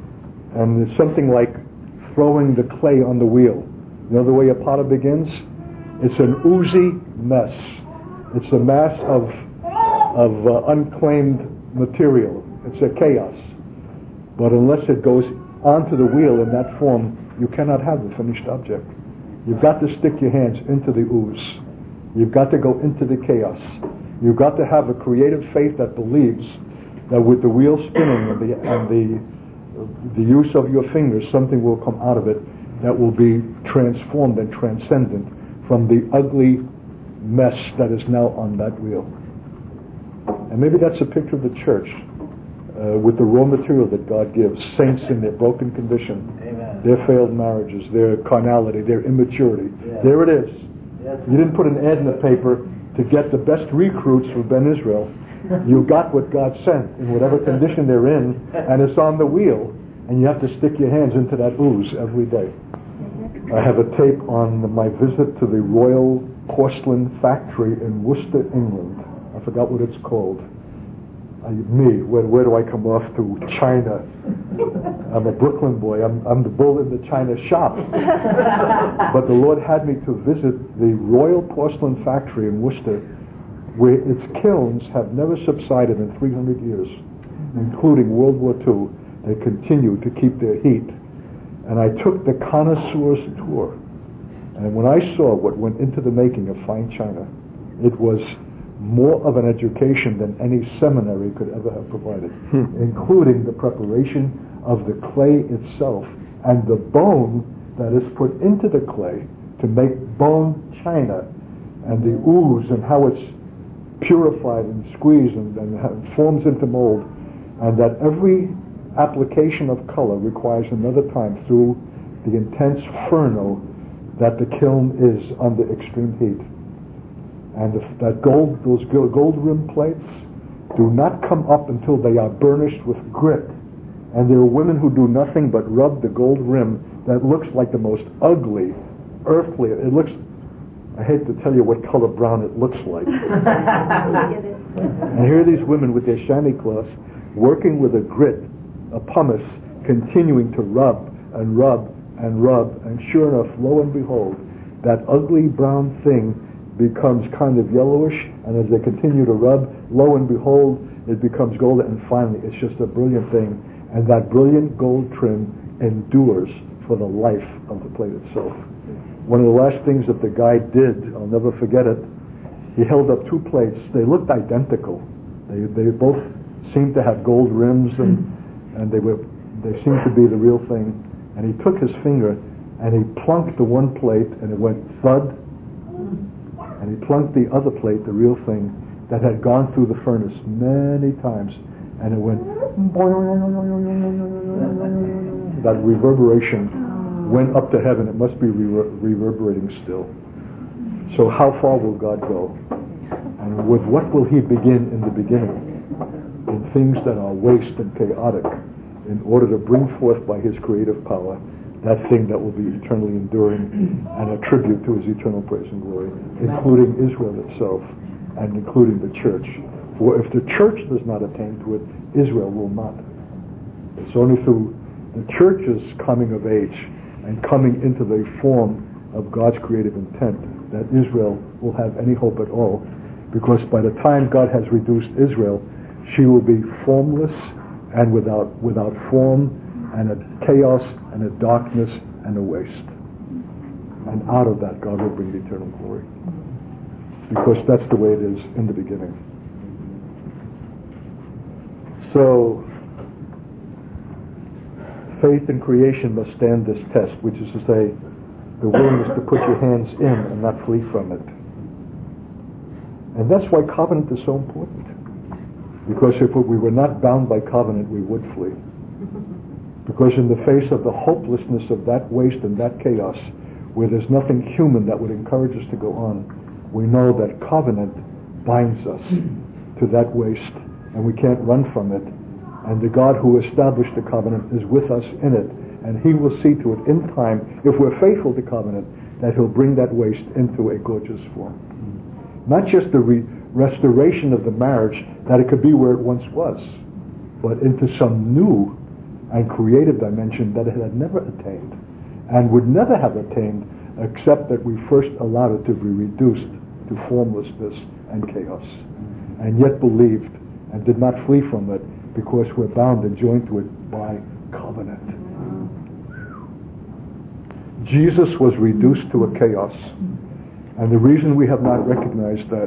And it's something like throwing the clay on the wheel. You know the way a potter begins? It's an oozy mess. It's a mass of of uh, unclaimed material. It's a chaos. But unless it goes onto the wheel in that form, you cannot have the finished object. You've got to stick your hands into the ooze. You've got to go into the chaos. You've got to have a creative faith that believes that with the wheel spinning and the and the the use of your fingers, something will come out of it that will be transformed and transcendent from the ugly mess that is now on that wheel. And maybe that's a picture of the church uh, with the raw material that God gives, saints in their broken condition, Amen. Their failed marriages, their carnality, their immaturity. Yes. There it is. Yes. You didn't put an ad in the paper to get the best recruits for Ben Israel. You got what God sent in whatever condition they're in, and it's on the wheel, and you have to stick your hands into that ooze every day. I have a tape on my visit to the Royal Porcelain Factory in Worcester, England. I forgot what it's called. I, me, where, where do I come off to? China. I'm a Brooklyn boy. I'm, I'm the bull in the China shop. But the Lord had me to visit the Royal Porcelain Factory in Worcester, where its kilns have never subsided in three hundred years, including World War Two. They continue to keep their heat. And I took the connoisseur's tour. And when I saw what went into the making of fine china, it was more of an education than any seminary could ever have provided, hmm. including the preparation of the clay itself and the bone that is put into the clay to make bone china, and the ooze and how it's purified and squeezed and, and forms into mold, and that every application of color requires another time through the intense furnace that the kiln is under extreme heat. And if that gold, those gold rim plates do not come up until they are burnished with grit. And there are women who do nothing but rub the gold rim that looks like the most ugly, earthly. It looks, I hate to tell you what color brown it looks like. And here are these women with their shiny cloths working with a grit, a pumice, continuing to rub and rub and rub. And sure enough, lo and behold, that ugly brown thing becomes kind of yellowish, and as they continue to rub, lo and behold, it becomes golden, and finally it's just a brilliant thing. And that brilliant gold trim endures for the life of the plate itself. One of the last things that the guy did, I'll never forget it, he held up two plates. They looked identical. They they both seemed to have gold rims, and and they were they seemed to be the real thing. And he took his finger and he plunked the one plate, and it went thud. And he plunked the other plate, the real thing, that had gone through the furnace many times, and it went. That reverberation went up to heaven. It must be rever- reverberating still. So how far will God go? And with what will he begin in the beginning? In things that are waste and chaotic, in order to bring forth by his creative power that thing that will be eternally enduring and a tribute to his eternal praise and glory, including Israel itself and including the church. For if the church does not attain to it, Israel will not. It's only through the church's coming of age and coming into the form of God's creative intent that Israel will have any hope at all, because by the time God has reduced Israel, she will be formless and without without form, and a chaos and a darkness and a waste. And out of that God will bring the eternal glory, because that's the way it is in the beginning. So faith in creation must stand this test, which is to say, the willingness to put your hands in and not flee from it. And that's why covenant is so important. Because if we were not bound by covenant, we would flee. Because in the face of the hopelessness of that waste and that chaos, where there's nothing human that would encourage us to go on, we know that covenant binds us to that waste, and we can't run from it. And the God who established the covenant is with us in it, and he will see to it in time, if we're faithful to covenant, that he'll bring that waste into a gorgeous form. Not just the re- restoration of the marriage, that it could be where it once was, but into some new and creative dimension that it had never attained, and would never have attained except that we first allowed it to be reduced to formlessness and chaos, and yet believed and did not flee from it, because we're bound and joined to it by covenant. Jesus was reduced to a chaos, and the reason we have not recognized that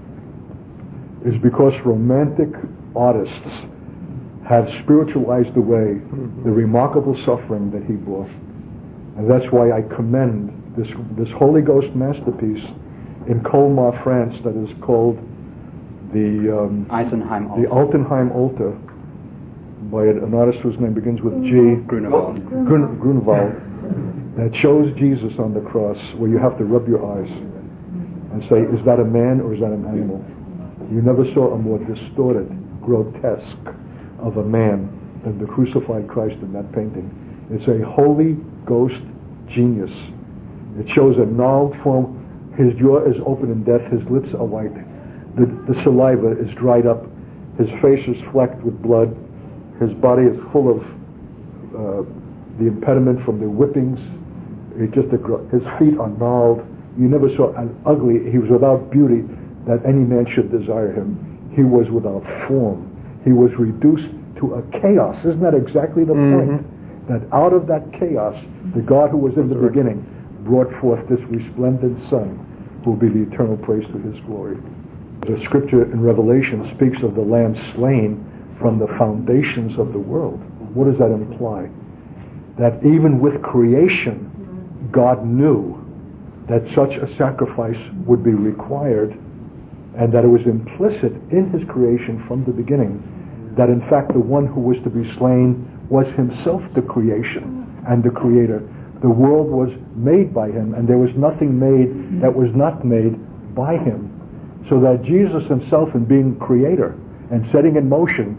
is because romantic artists have spiritualized away the remarkable suffering that he bore. And that's why I commend this this Holy Ghost masterpiece in Colmar, France, that is called the um, Eisenheim the Altenheim Altar, by an artist whose name begins with G. Grunewald. Grun- Grunewald, that shows Jesus on the cross, where you have to rub your eyes and say, is that a man or is that an animal? You never saw a more distorted, grotesque of a man than the crucified Christ in that painting. It's a Holy Ghost genius. It shows a gnarled form. His jaw is open in death. His lips are white. The, the saliva is dried up. His face is flecked with blood. His body is full of uh, the impediment from the whippings. It just a, his feet are gnarled. You never saw an ugly. He was without beauty that any man should desire him. He was without form. He was reduced to a chaos. Isn't that exactly the Mm-hmm. point? That out of that chaos, the God who was in the beginning brought forth this resplendent Son, who will be the eternal praise to his glory. The scripture in Revelation speaks of the Lamb slain from the foundations of the world. What does that imply? That even with creation, God knew that such a sacrifice would be required, and that it was implicit in his creation from the beginning, that in fact the one who was to be slain was himself the creation and the creator. The world was made by him, and there was nothing made that was not made by him. So that Jesus himself, in being creator and setting in motion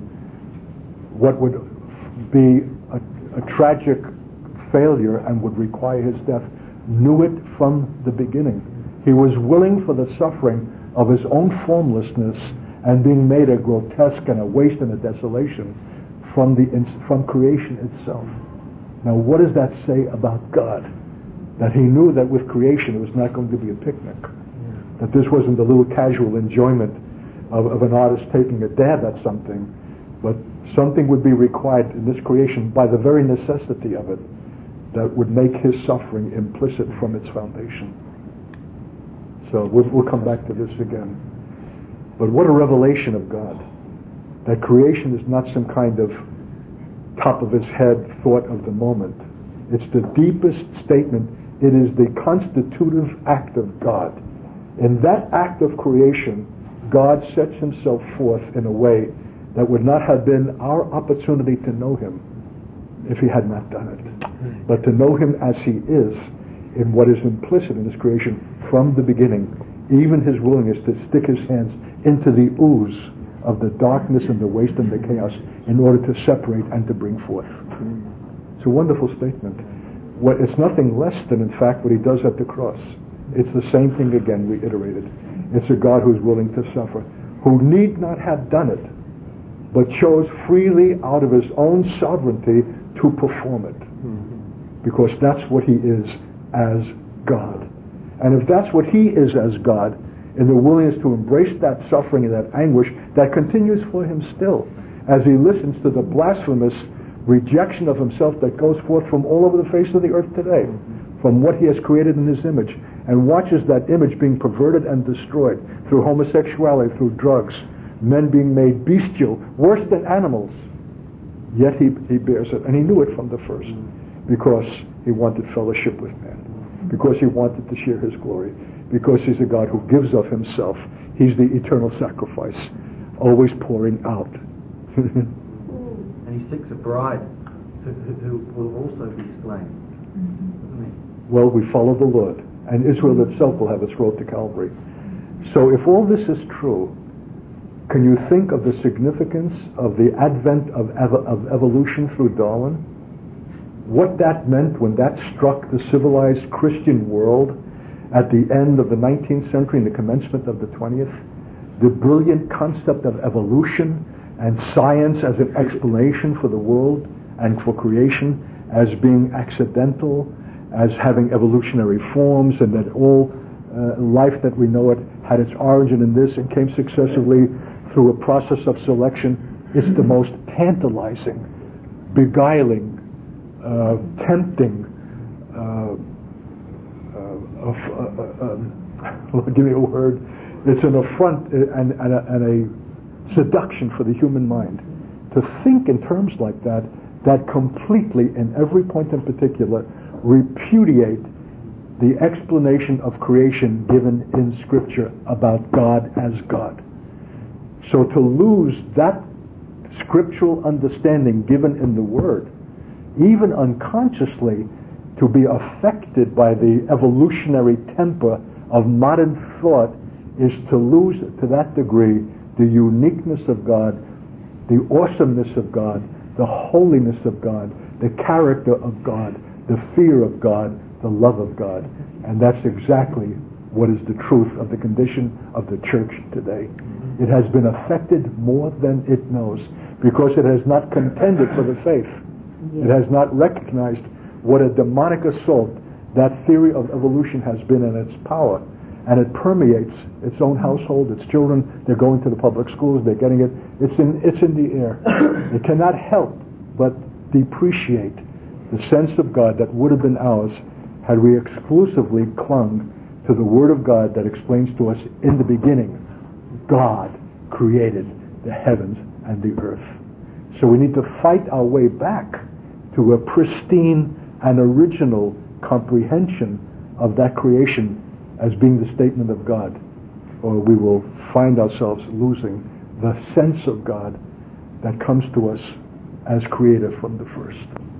what would be a, a tragic failure and would require his death, knew it from the beginning. He was willing for the suffering of his own formlessness and being made a grotesque and a waste and a desolation from the from creation itself. Now, what does that say about God? That he knew that with creation it was not going to be a picnic. That this wasn't a little casual enjoyment of, of an artist taking a dab at something, but something would be required in this creation by the very necessity of it that would make his suffering implicit from its foundation. So we'll, we'll come back to this again. But what a revelation of God. That creation is not some kind of top of his head thought of the moment. It's the deepest statement. It is the constitutive act of God. In that act of creation, God sets himself forth in a way that would not have been our opportunity to know him if he had not done it. But to know him as he is in what is implicit in his creation from the beginning, even his willingness to stick his hands into the ooze of the darkness and the waste and the chaos in order to separate and to bring forth. It's a wonderful statement. What, it's nothing less than, in fact, what he does at the cross. It's the same thing again, reiterated. It's a God who's willing to suffer, who need not have done it, but chose freely out of his own sovereignty to perform it. Because that's what he is as God. And if that's what he is as God, in the willingness to embrace that suffering and that anguish that continues for him still, as he listens to the blasphemous rejection of himself that goes forth from all over the face of the earth today, from what he has created in his image, and watches that image being perverted and destroyed through homosexuality, through drugs, men being made bestial, worse than animals. Yet he, he bears it, and he knew it from the first, because he wanted fellowship with man, because he wanted to share his glory, because he's a God who gives of himself. He's the eternal sacrifice, always pouring out. And he seeks a bride who, who, who will also be slain. Well, we follow the Lord, and Israel itself will have its road to Calvary. So if all this is true, can you think of the significance of the advent of, ev- of evolution through Darwin? What that meant when that struck the civilized Christian world at the end of the nineteenth century and the commencement of the twentieth? The brilliant concept of evolution and science as an explanation for the world and for creation as being accidental, as having evolutionary forms, and that all uh, life that we know it had its origin in this and came successively through a process of selection. It's the most tantalizing, beguiling, uh, tempting, uh, uh, of, uh, uh, um, give me a word, it's an affront and, and, a, and a seduction for the human mind. To think in terms like that, that completely, in every point in particular, repudiate the explanation of creation given in Scripture about God as God. So to lose that scriptural understanding given in the Word, even unconsciously, to be affected by the evolutionary temper of modern thought, is to lose to that degree the uniqueness of God, the awesomeness of God, the holiness of God, the character of God, the fear of God, the love of God. And that's exactly what is the truth of the condition of the church today. It has been affected more than it knows because it has not contended for the faith. It has not recognized what a demonic assault that theory of evolution has been in its power. And it permeates its own household, its children. They're going to the public schools, they're getting it. It's in, it's in the air. It cannot help but depreciate the sense of God that would have been ours had we exclusively clung to the Word of God that explains to us in the beginning, God created the heavens and the earth. So we need to fight our way back to a pristine and original comprehension of that creation as being the statement of God, or we will find ourselves losing the sense of God that comes to us as creator from the first.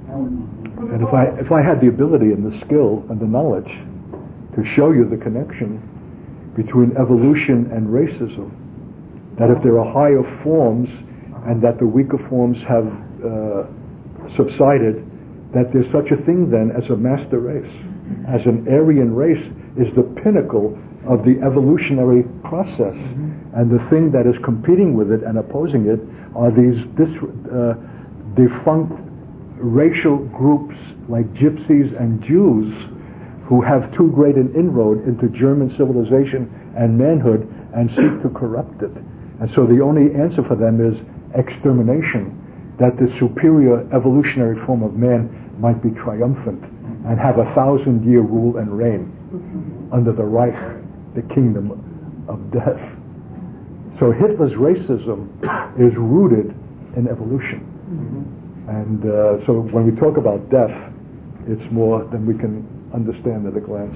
And if I if I had the ability and the skill and the knowledge to show you the connection between evolution and racism, that if there are higher forms and that the weaker forms have uh, subsided, that there's such a thing then as a master race, as an Aryan race is the pinnacle of the evolutionary process. Mm-hmm. And the thing that is competing with it and opposing it are these dis- uh, defunct racial groups like gypsies and Jews who have too great an inroad into German civilization and manhood and seek to corrupt it. And so the only answer for them is extermination, that the superior evolutionary form of man might be triumphant and have a thousand year rule and reign under the Reich the kingdom of death. So Hitler's racism is rooted in evolution. And uh, so when we talk about death, it's more than we can understand at a glance.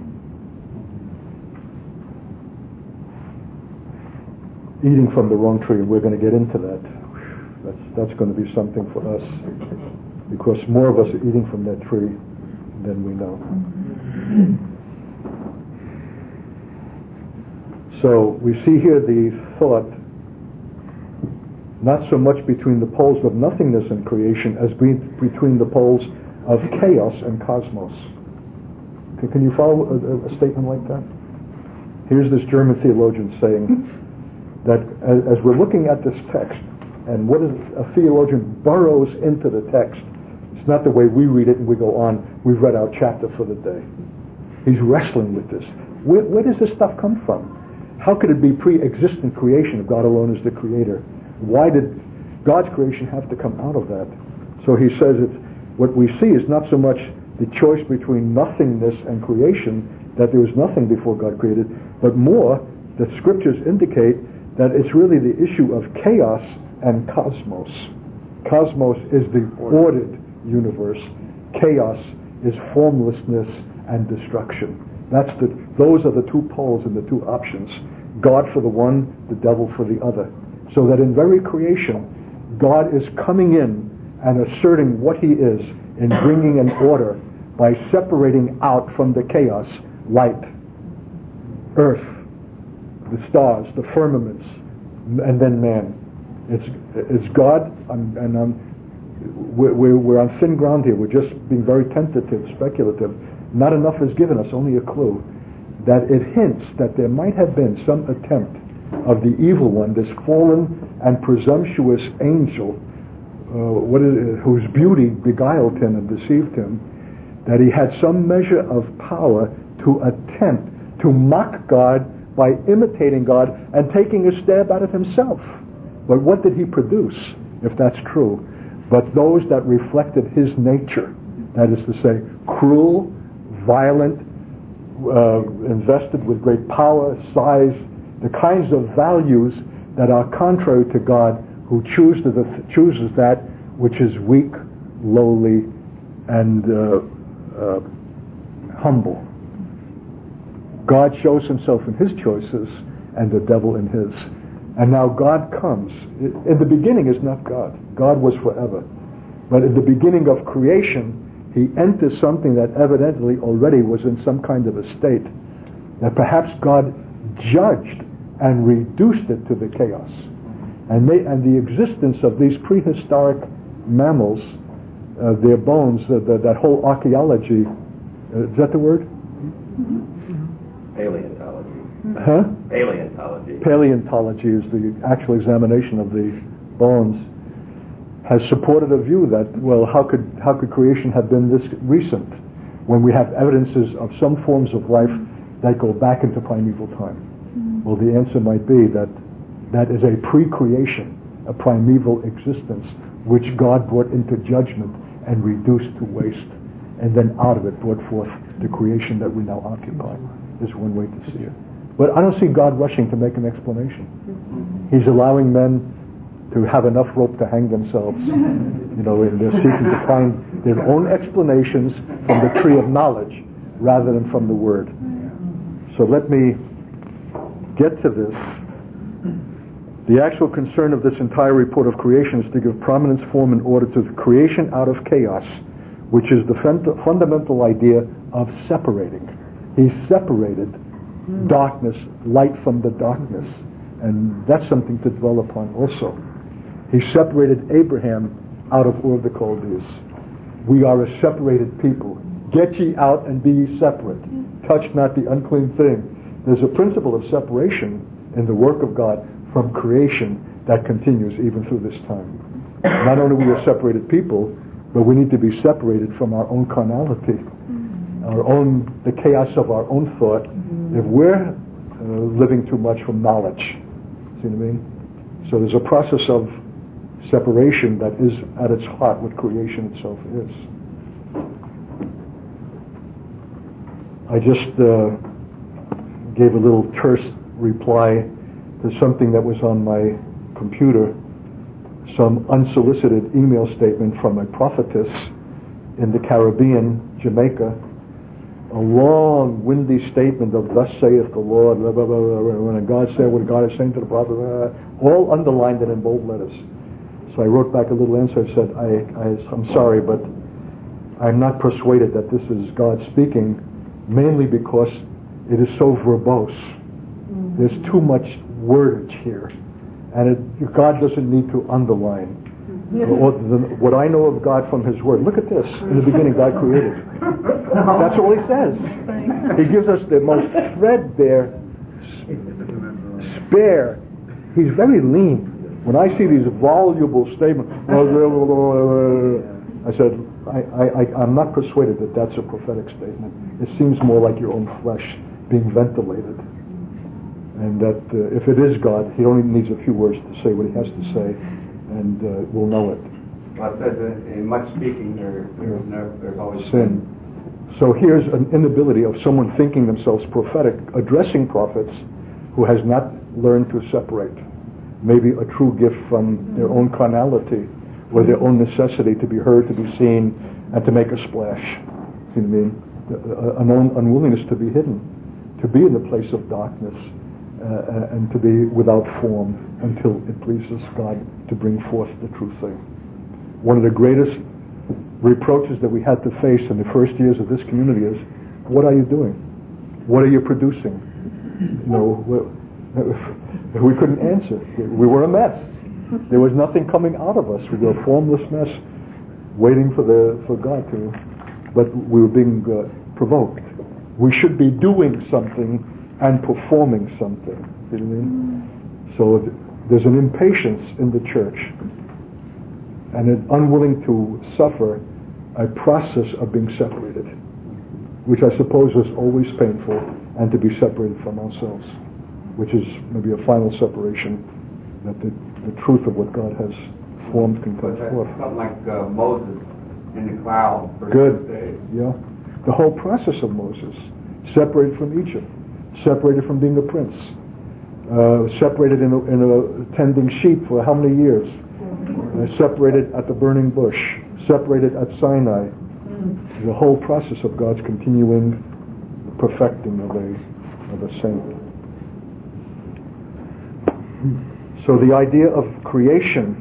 Eating from the wrong tree, and we're going to get into that. That's, that's going to be something for us, because more of us are eating from that tree than we know. So we see here the thought, not so much between the poles of nothingness and creation as be between the poles of chaos and cosmos. Can, can you follow a, a statement like that? Here's this German theologian saying that as, as we're looking at this text, and what is a theologian burrows into the text, it's not the way we read it and we go on, we've read our chapter for the day. He's wrestling with this. Where, where does this stuff come from? How could it be pre-existent creation if God alone is the creator? Why did God's creation have to come out of that? So he says it's, what we see is not so much the choice between nothingness and creation, that there was nothing before God created, but more the scriptures indicate that it's really the issue of chaos and cosmos. Cosmos is the ordered universe. Chaos is formlessness and destruction. That's the, those are the two poles and the two options. God for the one, the devil for the other. So that in very creation, God is coming in and asserting what he is in bringing an order by separating out from the chaos light, earth, the stars, the firmaments, and then man. It's it's God, um, and um, we're, we're on thin ground here. We're just being very tentative, speculative. Not enough is given us, only a clue, that it hints that there might have been some attempt of the evil one, this fallen and presumptuous angel, uh, what is it, whose beauty beguiled him and deceived him, that he had some measure of power to attempt to mock God by imitating God and taking a stab at it himself. But what did he produce, if that's true? But those that reflected his nature, that is to say, cruel, violent, uh, invested with great power, size, the kinds of values that are contrary to God, who choose to the, chooses that which is weak, lowly, and uh, uh, humble. God shows himself in his choices and the devil in his. And now God comes. In the beginning is not God. God was forever. But in the beginning of creation, he enters something that evidently already was in some kind of a state, that perhaps God judged and reduced it to the chaos. And, they, and the existence of these prehistoric mammals, uh, their bones, uh, the, that whole archaeology, uh, is that the word? Paleontology. Huh? Paleontology. Paleontology is the actual examination of the bones, has supported a view that, well, how could how could creation have been this recent when we have evidences of some forms of life that go back into primeval time? Mm-hmm. Well, the answer might be that that is a pre-creation, a primeval existence, which God brought into judgment and reduced to waste, and then out of it brought forth the creation that we now occupy. Is one way to see it. But I don't see God rushing to make an explanation. He's allowing men to have enough rope to hang themselves. You know, and they're seeking to find their own explanations from the tree of knowledge rather than from the Word. So let me get to this. The actual concern of this entire report of creation is to give prominence, form, and order to the creation out of chaos, which is the fund- fundamental idea of separating. He separated mm. darkness, light from the darkness. And that's something to dwell upon also. He separated Abraham out of Ur of the Chaldees. We are a separated people. Get ye out and be ye separate. Touch not the unclean thing. There's a principle of separation in the work of God from creation that continues even through this time. Not only we are separated people, but we need to be separated from our own carnality, our own, the chaos of our own thought. Mm-hmm. If we're uh, living too much from knowledge, see what I mean? So there's a process of separation that is at its heart what creation itself is. I just uh, gave a little terse reply to something that was on my computer, some unsolicited email statement from a prophetess in the Caribbean, Jamaica, a long, windy statement of "Thus saith the Lord," blah, blah, blah, blah, when God said what God is saying to the prophet, blah, blah, all underlined and in bold letters. So I wrote back a little answer. I said, I, I, I'm sorry, but I'm not persuaded that this is God speaking, mainly because it is so verbose. Mm-hmm. There's too much wordage here, and it, God doesn't need to underline. Or the, what I know of God from His Word. Look at this. In the beginning, God created. That's all He says. He gives us the most threadbare, spare. He's very lean. When I see these voluble statements, I said, I, I, I'm not persuaded that that's a prophetic statement. It seems more like your own flesh being ventilated. And that uh, if it is God, He only needs a few words to say what He has to say, and uh, we'll know it. Well, it says that in much speaking, there, there's, no, there's always sin. So here's an inability of someone thinking themselves prophetic, addressing prophets who has not learned to separate. Maybe a true gift from their own carnality or their own necessity to be heard, to be seen, and to make a splash. You know what I mean? An un- unwillingness to be hidden, to be in the place of darkness, uh, and to be without form until it pleases God to bring forth the true thing. One of the greatest reproaches that we had to face in the first years of this community is, what are you doing? What are you producing? You know, we couldn't answer. We were a mess. There was nothing coming out of us. We were a formless mess, waiting for the for God to. But we were being uh, provoked. We should be doing something and performing something. You know what I mean? So th- there's an impatience in the church, and an unwilling to suffer a process of being separated, which I suppose is always painful, and to be separated from ourselves, which is maybe a final separation that the, the truth of what God has formed can come forth. Something like uh, Moses in the cloud. For Good. days. Yeah. The whole process of Moses, separated from Egypt, separated from being a prince, uh, separated in a, in a tending sheep for how many years? Uh, separated at the burning bush, separated at Sinai. The whole process of God's continuing perfecting of a of a saint. So the idea of creation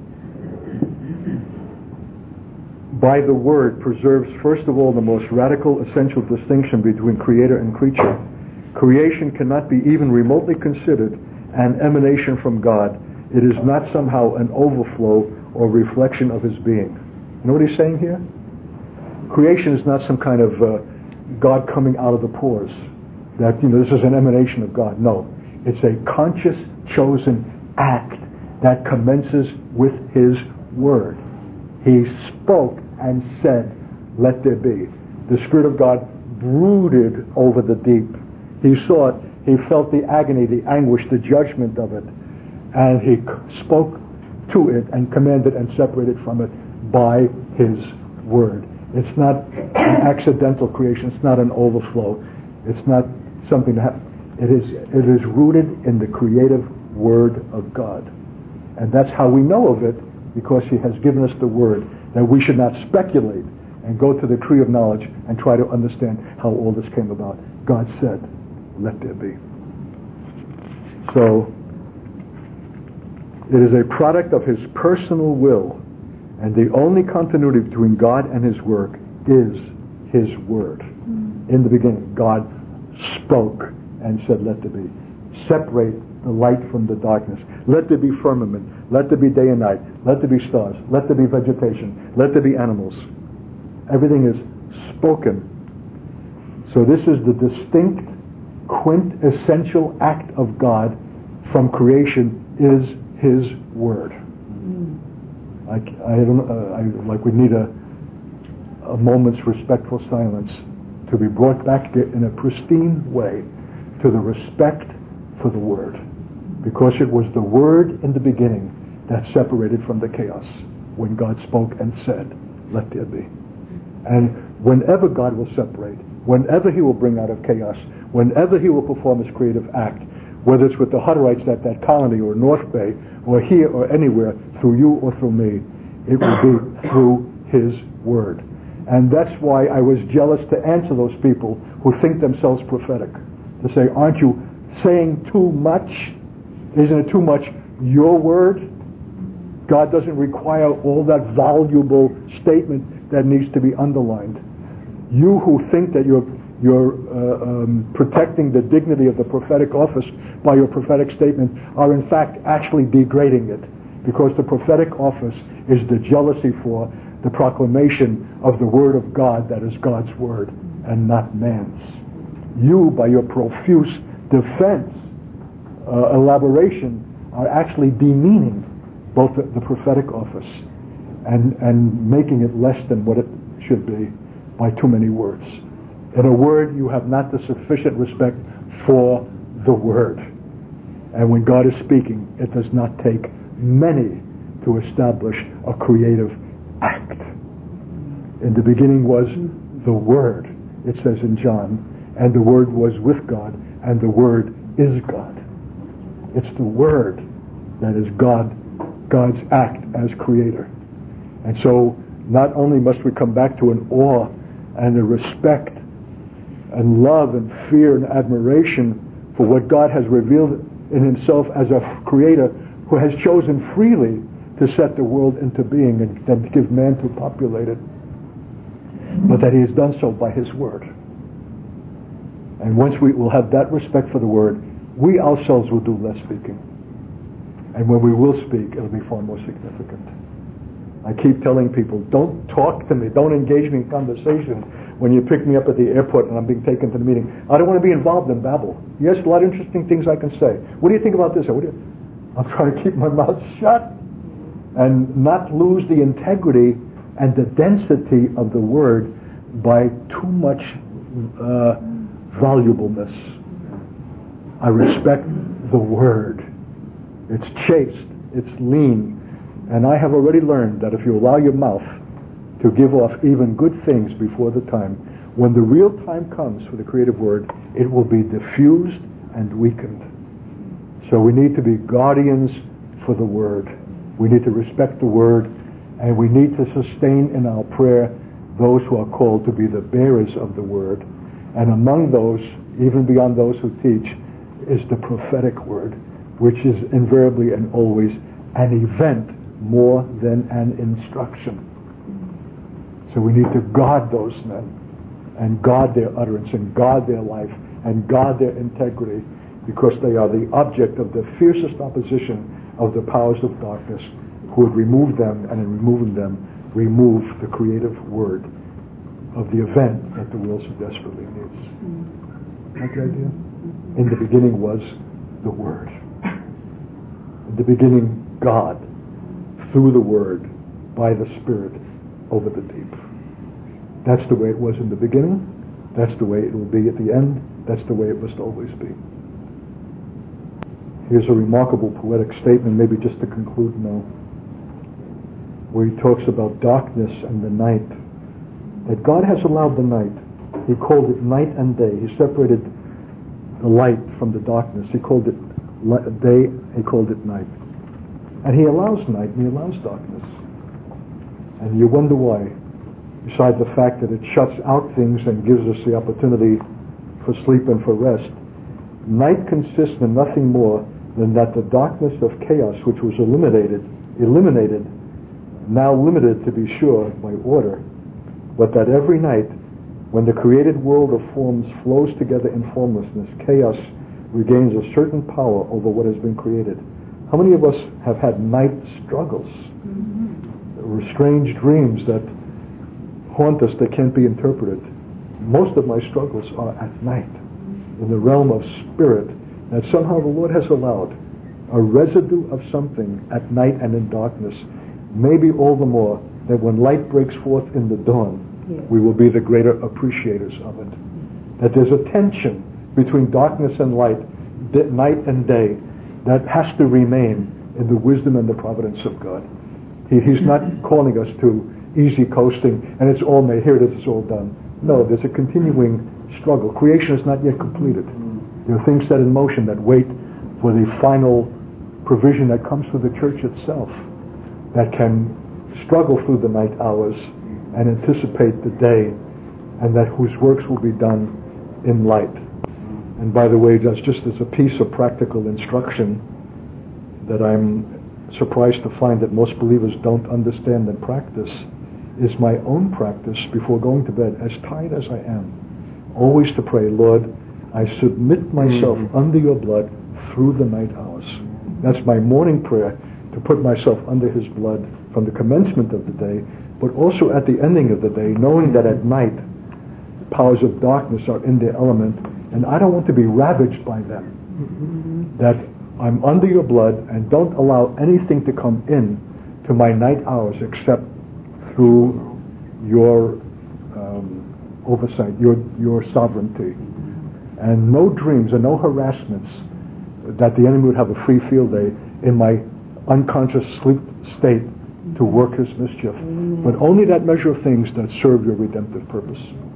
by the Word preserves, first of all, the most radical, essential distinction between creator and creature. Creation cannot be even remotely considered an emanation from God. It is not somehow an overflow or reflection of His being. You know what he's saying here? Creation is not some kind of uh, God coming out of the pores. That, you know, this is an emanation of God. No. It's a conscious, chosen act that commences with His Word. He spoke and said, let there be. The Spirit of God brooded over the deep. He saw it. He felt the agony, the anguish, the judgment of it. And He spoke to it and commanded and separated from it by His Word. It's not an accidental creation. It's not an overflow. It's not something that happens. It is, it is rooted in the creative Word of God. And that's how we know of it, because He has given us the Word, that we should not speculate and go to the tree of knowledge and try to understand how all this came about. God said, let there be. So, it is a product of His personal will, and the only continuity between God and His work is His Word. Mm-hmm. In the beginning, God spoke and said, let there be. Separate the light from the darkness. Let there be firmament. Let there be day and night. Let there be stars. Let there be vegetation. Let there be animals. Everything is spoken. So this is the distinct, quintessential act of God from creation, is His Word. Mm. I, I don't. Uh, I, like we need a, a moment's respectful silence to be brought back in a pristine way to the respect for the Word, because it was the Word in the beginning that separated from the chaos when God spoke and said, let there be. And whenever God will separate, whenever He will bring out of chaos, whenever he will perform his creative act, whether it's with the Hutterites at that colony or North Bay or here or anywhere, through you or through me, it will be through his word. And that's why I was jealous to answer those people who think themselves prophetic. To say, aren't you saying too much? Isn't it too much your word? God doesn't require all that valuable statement that needs to be underlined. You who think that you're you're uh, um, protecting the dignity of the prophetic office by your prophetic statement are in fact actually degrading it, because the prophetic office is the jealousy for the proclamation of the word of God that is God's word and not man's. You, by your profuse defense, uh, elaboration, are actually demeaning both the, the prophetic office and, and making it less than what it should be by too many words. In a word, you have not the sufficient respect for the word. And when God is speaking, it does not take many to establish a creative act. In the beginning was the Word, it says in John, and the Word was with God, and the Word is God. It's the Word that is God, God's act as creator. And so not only must we come back to an awe and a respect and love and fear and admiration for what God has revealed in himself as a creator who has chosen freely to set the world into being and then give man to populate it, but that he has done so by his word. And once we will have that respect for the word, we ourselves will do less speaking. And when we will speak, it'll be far more significant. I keep telling people, don't talk to me, don't engage me in conversation when you pick me up at the airport and I'm being taken to the meeting. I don't want to be involved in babble. Yes, a lot of interesting things I can say. What do you think about this? What do you... I'm trying to keep my mouth shut and not lose the integrity and the density of the word by too much uh, volubleness. I respect the word. It's chaste, it's lean, and I have already learned that if you allow your mouth to give off even good things before the time, when the real time comes for the creative word, it will be diffused and weakened. So we need to be guardians for the word. We need to respect the word, and we need to sustain in our prayer those who are called to be the bearers of the word. And among those, even beyond those who teach, is the prophetic word, which is invariably and always an event more than an instruction. So we need to guard those men and guard their utterance and guard their life and guard their integrity, because they are the object of the fiercest opposition of the powers of darkness, who would remove them, and in removing them, remove the creative word of the event that the world so desperately needs. Like the idea? In the beginning was the Word. In the beginning, God, through the Word, by the Spirit, over the deep. That's the way it was in the beginning. That's the way it will be at the end. That's the way it must always be. Here's a remarkable poetic statement, maybe just to conclude now, where he talks about darkness and the night. That God has allowed the night. He called it night and day. He separated the light from the darkness. He called it day, he called it night. And he allows night and he allows darkness. And you wonder why, besides the fact that it shuts out things and gives us the opportunity for sleep and for rest. Night consists in nothing more than that the darkness of chaos, which was eliminated, eliminated, now limited to be sure by order, but that every night, when the created world of forms flows together in formlessness, chaos regains a certain power over what has been created. How many of us have had night struggles? Mm-hmm. Or strange dreams that haunt us that can't be interpreted? Most of my struggles are at night, in the realm of spirit, that somehow the Lord has allowed a residue of something at night and in darkness, maybe all the more that when light breaks forth in the dawn, yes, we will be the greater appreciators of it. That there's a tension between darkness and light, night and day, that has to remain in the wisdom and the providence of God. He, he's not calling us to easy coasting, and it's all made, here it is, it's all done. No, there's a continuing struggle. Creation is not yet completed. There are things set in motion that wait for the final provision that comes through the church itself, that can struggle through the night hours and anticipate the day, and that whose works will be done in light. And by the way, that's just as a piece of practical instruction that I'm surprised to find that most believers don't understand and practice, is my own practice before going to bed, as tired as I am, always to pray, Lord, I submit myself mm-hmm. under your blood through the night hours. That's my morning prayer, to put myself under his blood from the commencement of the day, but also at the ending of the day, knowing that at night powers of darkness are in their element, and I don't want to be ravaged by them. Mm-hmm. That I'm under your blood and don't allow anything to come in to my night hours except through your um, oversight, your your sovereignty. And no dreams and no harassments that the enemy would have a free field day in my unconscious sleep state to work his mischief. Mm-hmm. But only that measure of things that serve your redemptive purpose.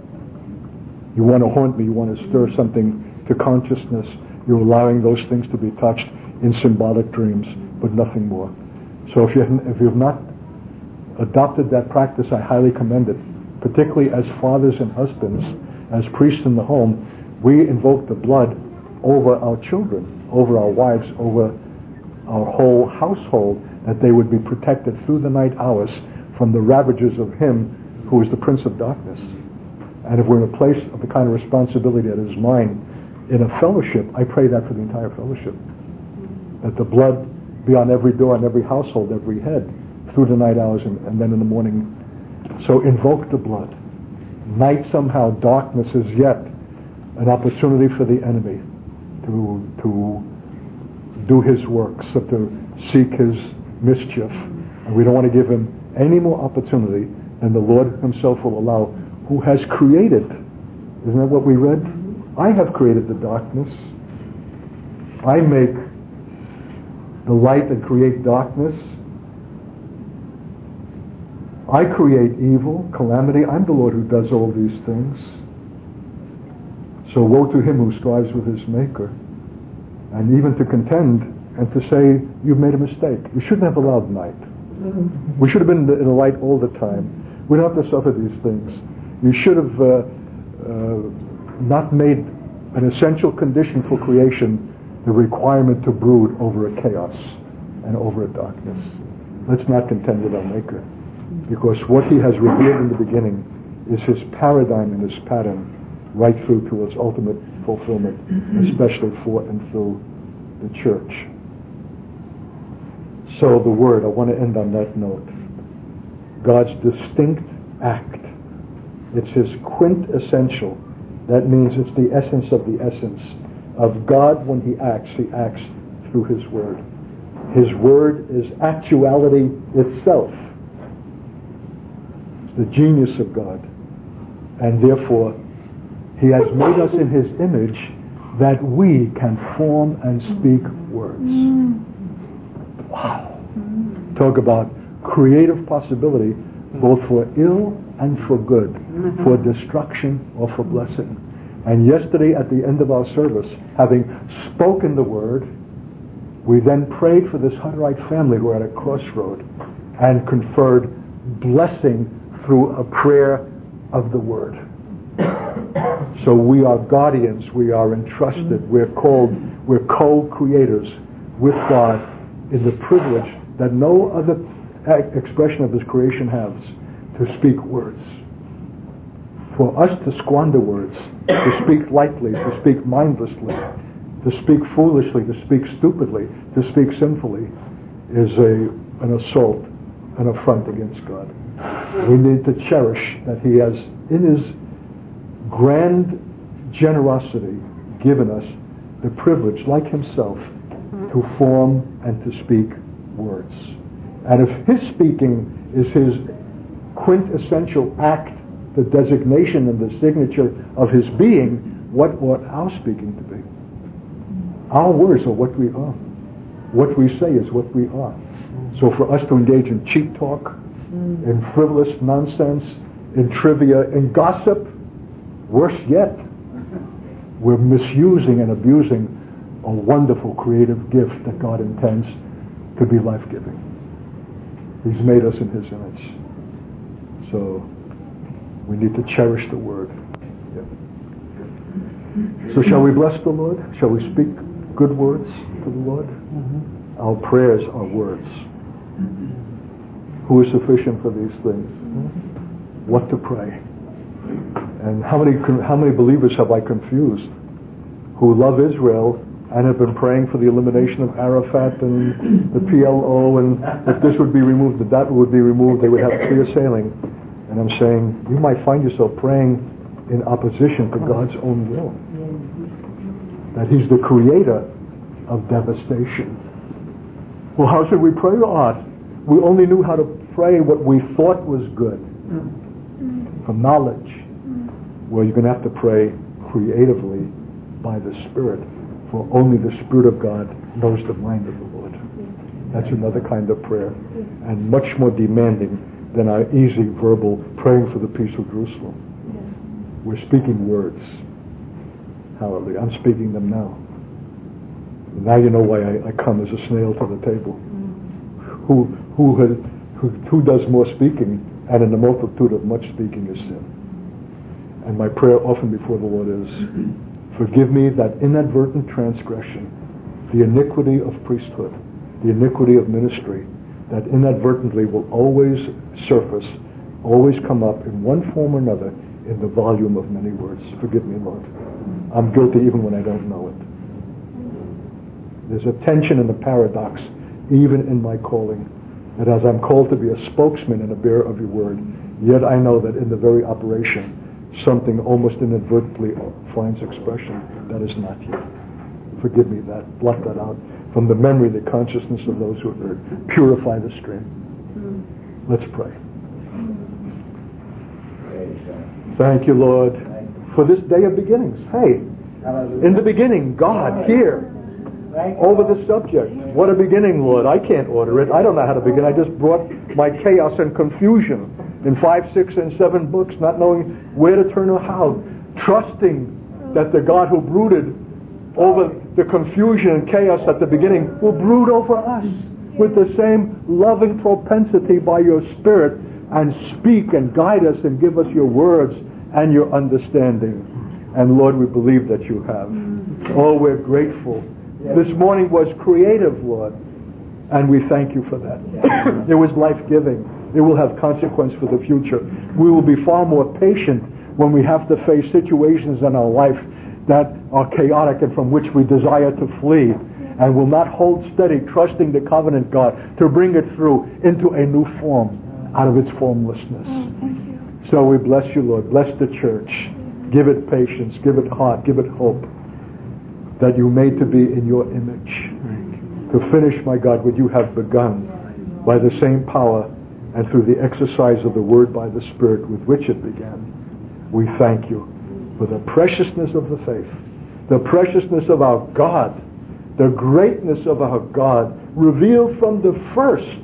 You want to haunt me, you want to stir something to consciousness, you're allowing those things to be touched in symbolic dreams, but nothing more. So if, you, if you've not adopted that practice, I highly commend it. Particularly as fathers and husbands, as priests in the home, we invoke the blood over our children, over our wives, over our whole household, that they would be protected through the night hours from the ravages of him who is the prince of darkness. And if we're in a place of the kind of responsibility that is mine in a fellowship, I pray that for the entire fellowship. That the blood be on every door, on every household, every head, through the night hours and, and then in the morning. So invoke the blood. Night somehow, darkness is yet an opportunity for the enemy to to do his works, so to seek his mischief. And we don't want to give him any more opportunity than the Lord himself will allow, who has created. Isn't that what we read? I have created the darkness. I make the light and create darkness. I create evil, calamity. I'm the Lord who does all these things. So woe to him who strives with his maker. And even to contend and to say, you've made a mistake. You shouldn't have allowed night. Mm-hmm. We should have been in the light all the time. We don't have to suffer these things. You should have uh, uh, not made an essential condition for creation the requirement to brood over a chaos and over a darkness. Let's not contend with our Maker, because what he has revealed in the beginning is his paradigm and his pattern right through to its ultimate fulfillment, especially for and through the church. So the Word, I want to end on that note. God's distinct act. It's his quintessential. That means it's the essence of the essence of God. When he acts, he acts through his Word. His Word is actuality itself. It's the genius of God. And therefore, he has made us in his image that we can form and speak words. Wow. Talk about creative possibility, both for ill and for good, for destruction or for blessing. And yesterday at the end of our service, having spoken the word, we then prayed for this Hutterite family who are at a crossroad and conferred blessing through a prayer of the word. So we are guardians, we are entrusted, we're called, we're co-creators with God in the privilege that no other expression of his creation has, to speak words. For us to squander words, to speak lightly, to speak mindlessly, to speak foolishly, to speak stupidly, to speak sinfully, is a an assault, an affront against God. We need to cherish that he has, in his grand generosity, given us the privilege, like himself, to form and to speak words. And if his speaking is his quintessential act, the designation and the signature of his being, what ought our speaking to be? Our words are what we are. What we say is what we are. So for us to engage in cheap talk, in frivolous nonsense, in trivia, in gossip, Worse yet, we're misusing and abusing a wonderful creative gift that God intends to be life-giving. He's made us in His image. So we need to cherish the Word. Yeah. So shall we bless the Lord? Shall we speak good words to the Lord? Mm-hmm. Our prayers are words. Who is sufficient for these things? Mm-hmm. What to pray? And how many how many believers have I confused who love Israel and have been praying for the elimination of Arafat and the P L O, and if this would be removed, that that would be removed, they would have clear sailing. And I'm saying, you might find yourself praying in opposition to God's own will. That He's the creator of devastation. Well, how should we pray? Art? We only knew how to pray what we thought was good. From knowledge. Well, you're going to have to pray creatively by the Spirit. For only the Spirit of God knows the mind of the Lord. That's another kind of prayer. And much more demanding than our easy verbal praying for the peace of Jerusalem. We're speaking words. Hallelujah. I'm speaking them now. Now you know why I, I come as a snail to the table. Who who, had, who who does more speaking, and in the multitude of much speaking is sin. And my prayer often before the Lord is, forgive me that inadvertent transgression, the iniquity of priesthood, the iniquity of ministry, that inadvertently will always surface, always come up in one form or another in the volume of many words. Forgive me, Lord. I'm guilty even when I don't know it. There's a tension and a paradox, even in my calling, that as I'm called to be a spokesman and a bearer of your word, yet I know that in the very operation, something almost inadvertently finds expression that is not you. Forgive me that. Blot that out from the memory, the consciousness of those who have heard. Purify the stream. Let's pray. Thank you, Lord, for this day of beginnings. Hey, in the beginning, God here. Over the subject. What a beginning, Lord. I can't order it. I don't know how to begin. I just brought my chaos and confusion in five, six, and seven books, not knowing where to turn or how. Trusting that the God who brooded over the confusion and chaos at the beginning will brood over us with the same loving propensity by your Spirit and speak and guide us and give us your words and your understanding. And Lord, we believe that you have. Oh, we're grateful. This morning was creative, Lord, and we thank you for that. It was life-giving. It will have consequence for the future. We will be far more patient when we have to face situations in our life that are chaotic and from which we desire to flee, and will not hold steady, trusting the covenant God to bring it through into a new form out of its formlessness. So we bless you, Lord. Bless the church. Give it patience. Give it heart. Give it hope. That you made to be in your image. To finish, my God, what you have begun by the same power and through the exercise of the Word by the Spirit with which it began. We thank you for the preciousness of the faith, the preciousness of our God, the greatness of our God, revealed from the first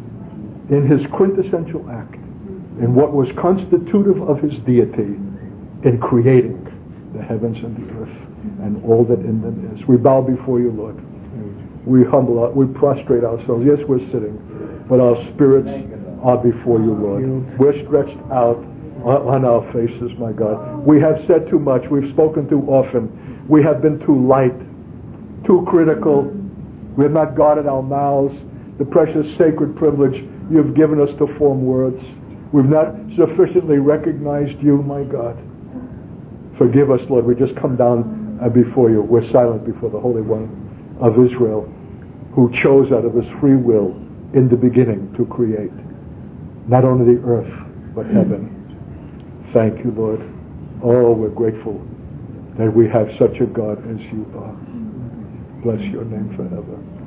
in His quintessential act, in what was constitutive of His deity, in creating the heavens and the earth and all that in them is. We bow before you, Lord. We humble, our, we prostrate ourselves. Yes, we're sitting, but our spirits are before you, Lord. We're stretched out on our faces, my God. We have said too much. We've spoken too often. We have been too light, too critical. We have not guarded our mouths, the precious sacred privilege you have given us to form words. We've not sufficiently recognized you, my God. Forgive us, Lord. We just come down before you. We're silent before the Holy One of Israel, who chose out of his free will in the beginning to create not only the earth, but heaven. Thank you, Lord. Oh, we're grateful that we have such a God as you are. Bless your name forever.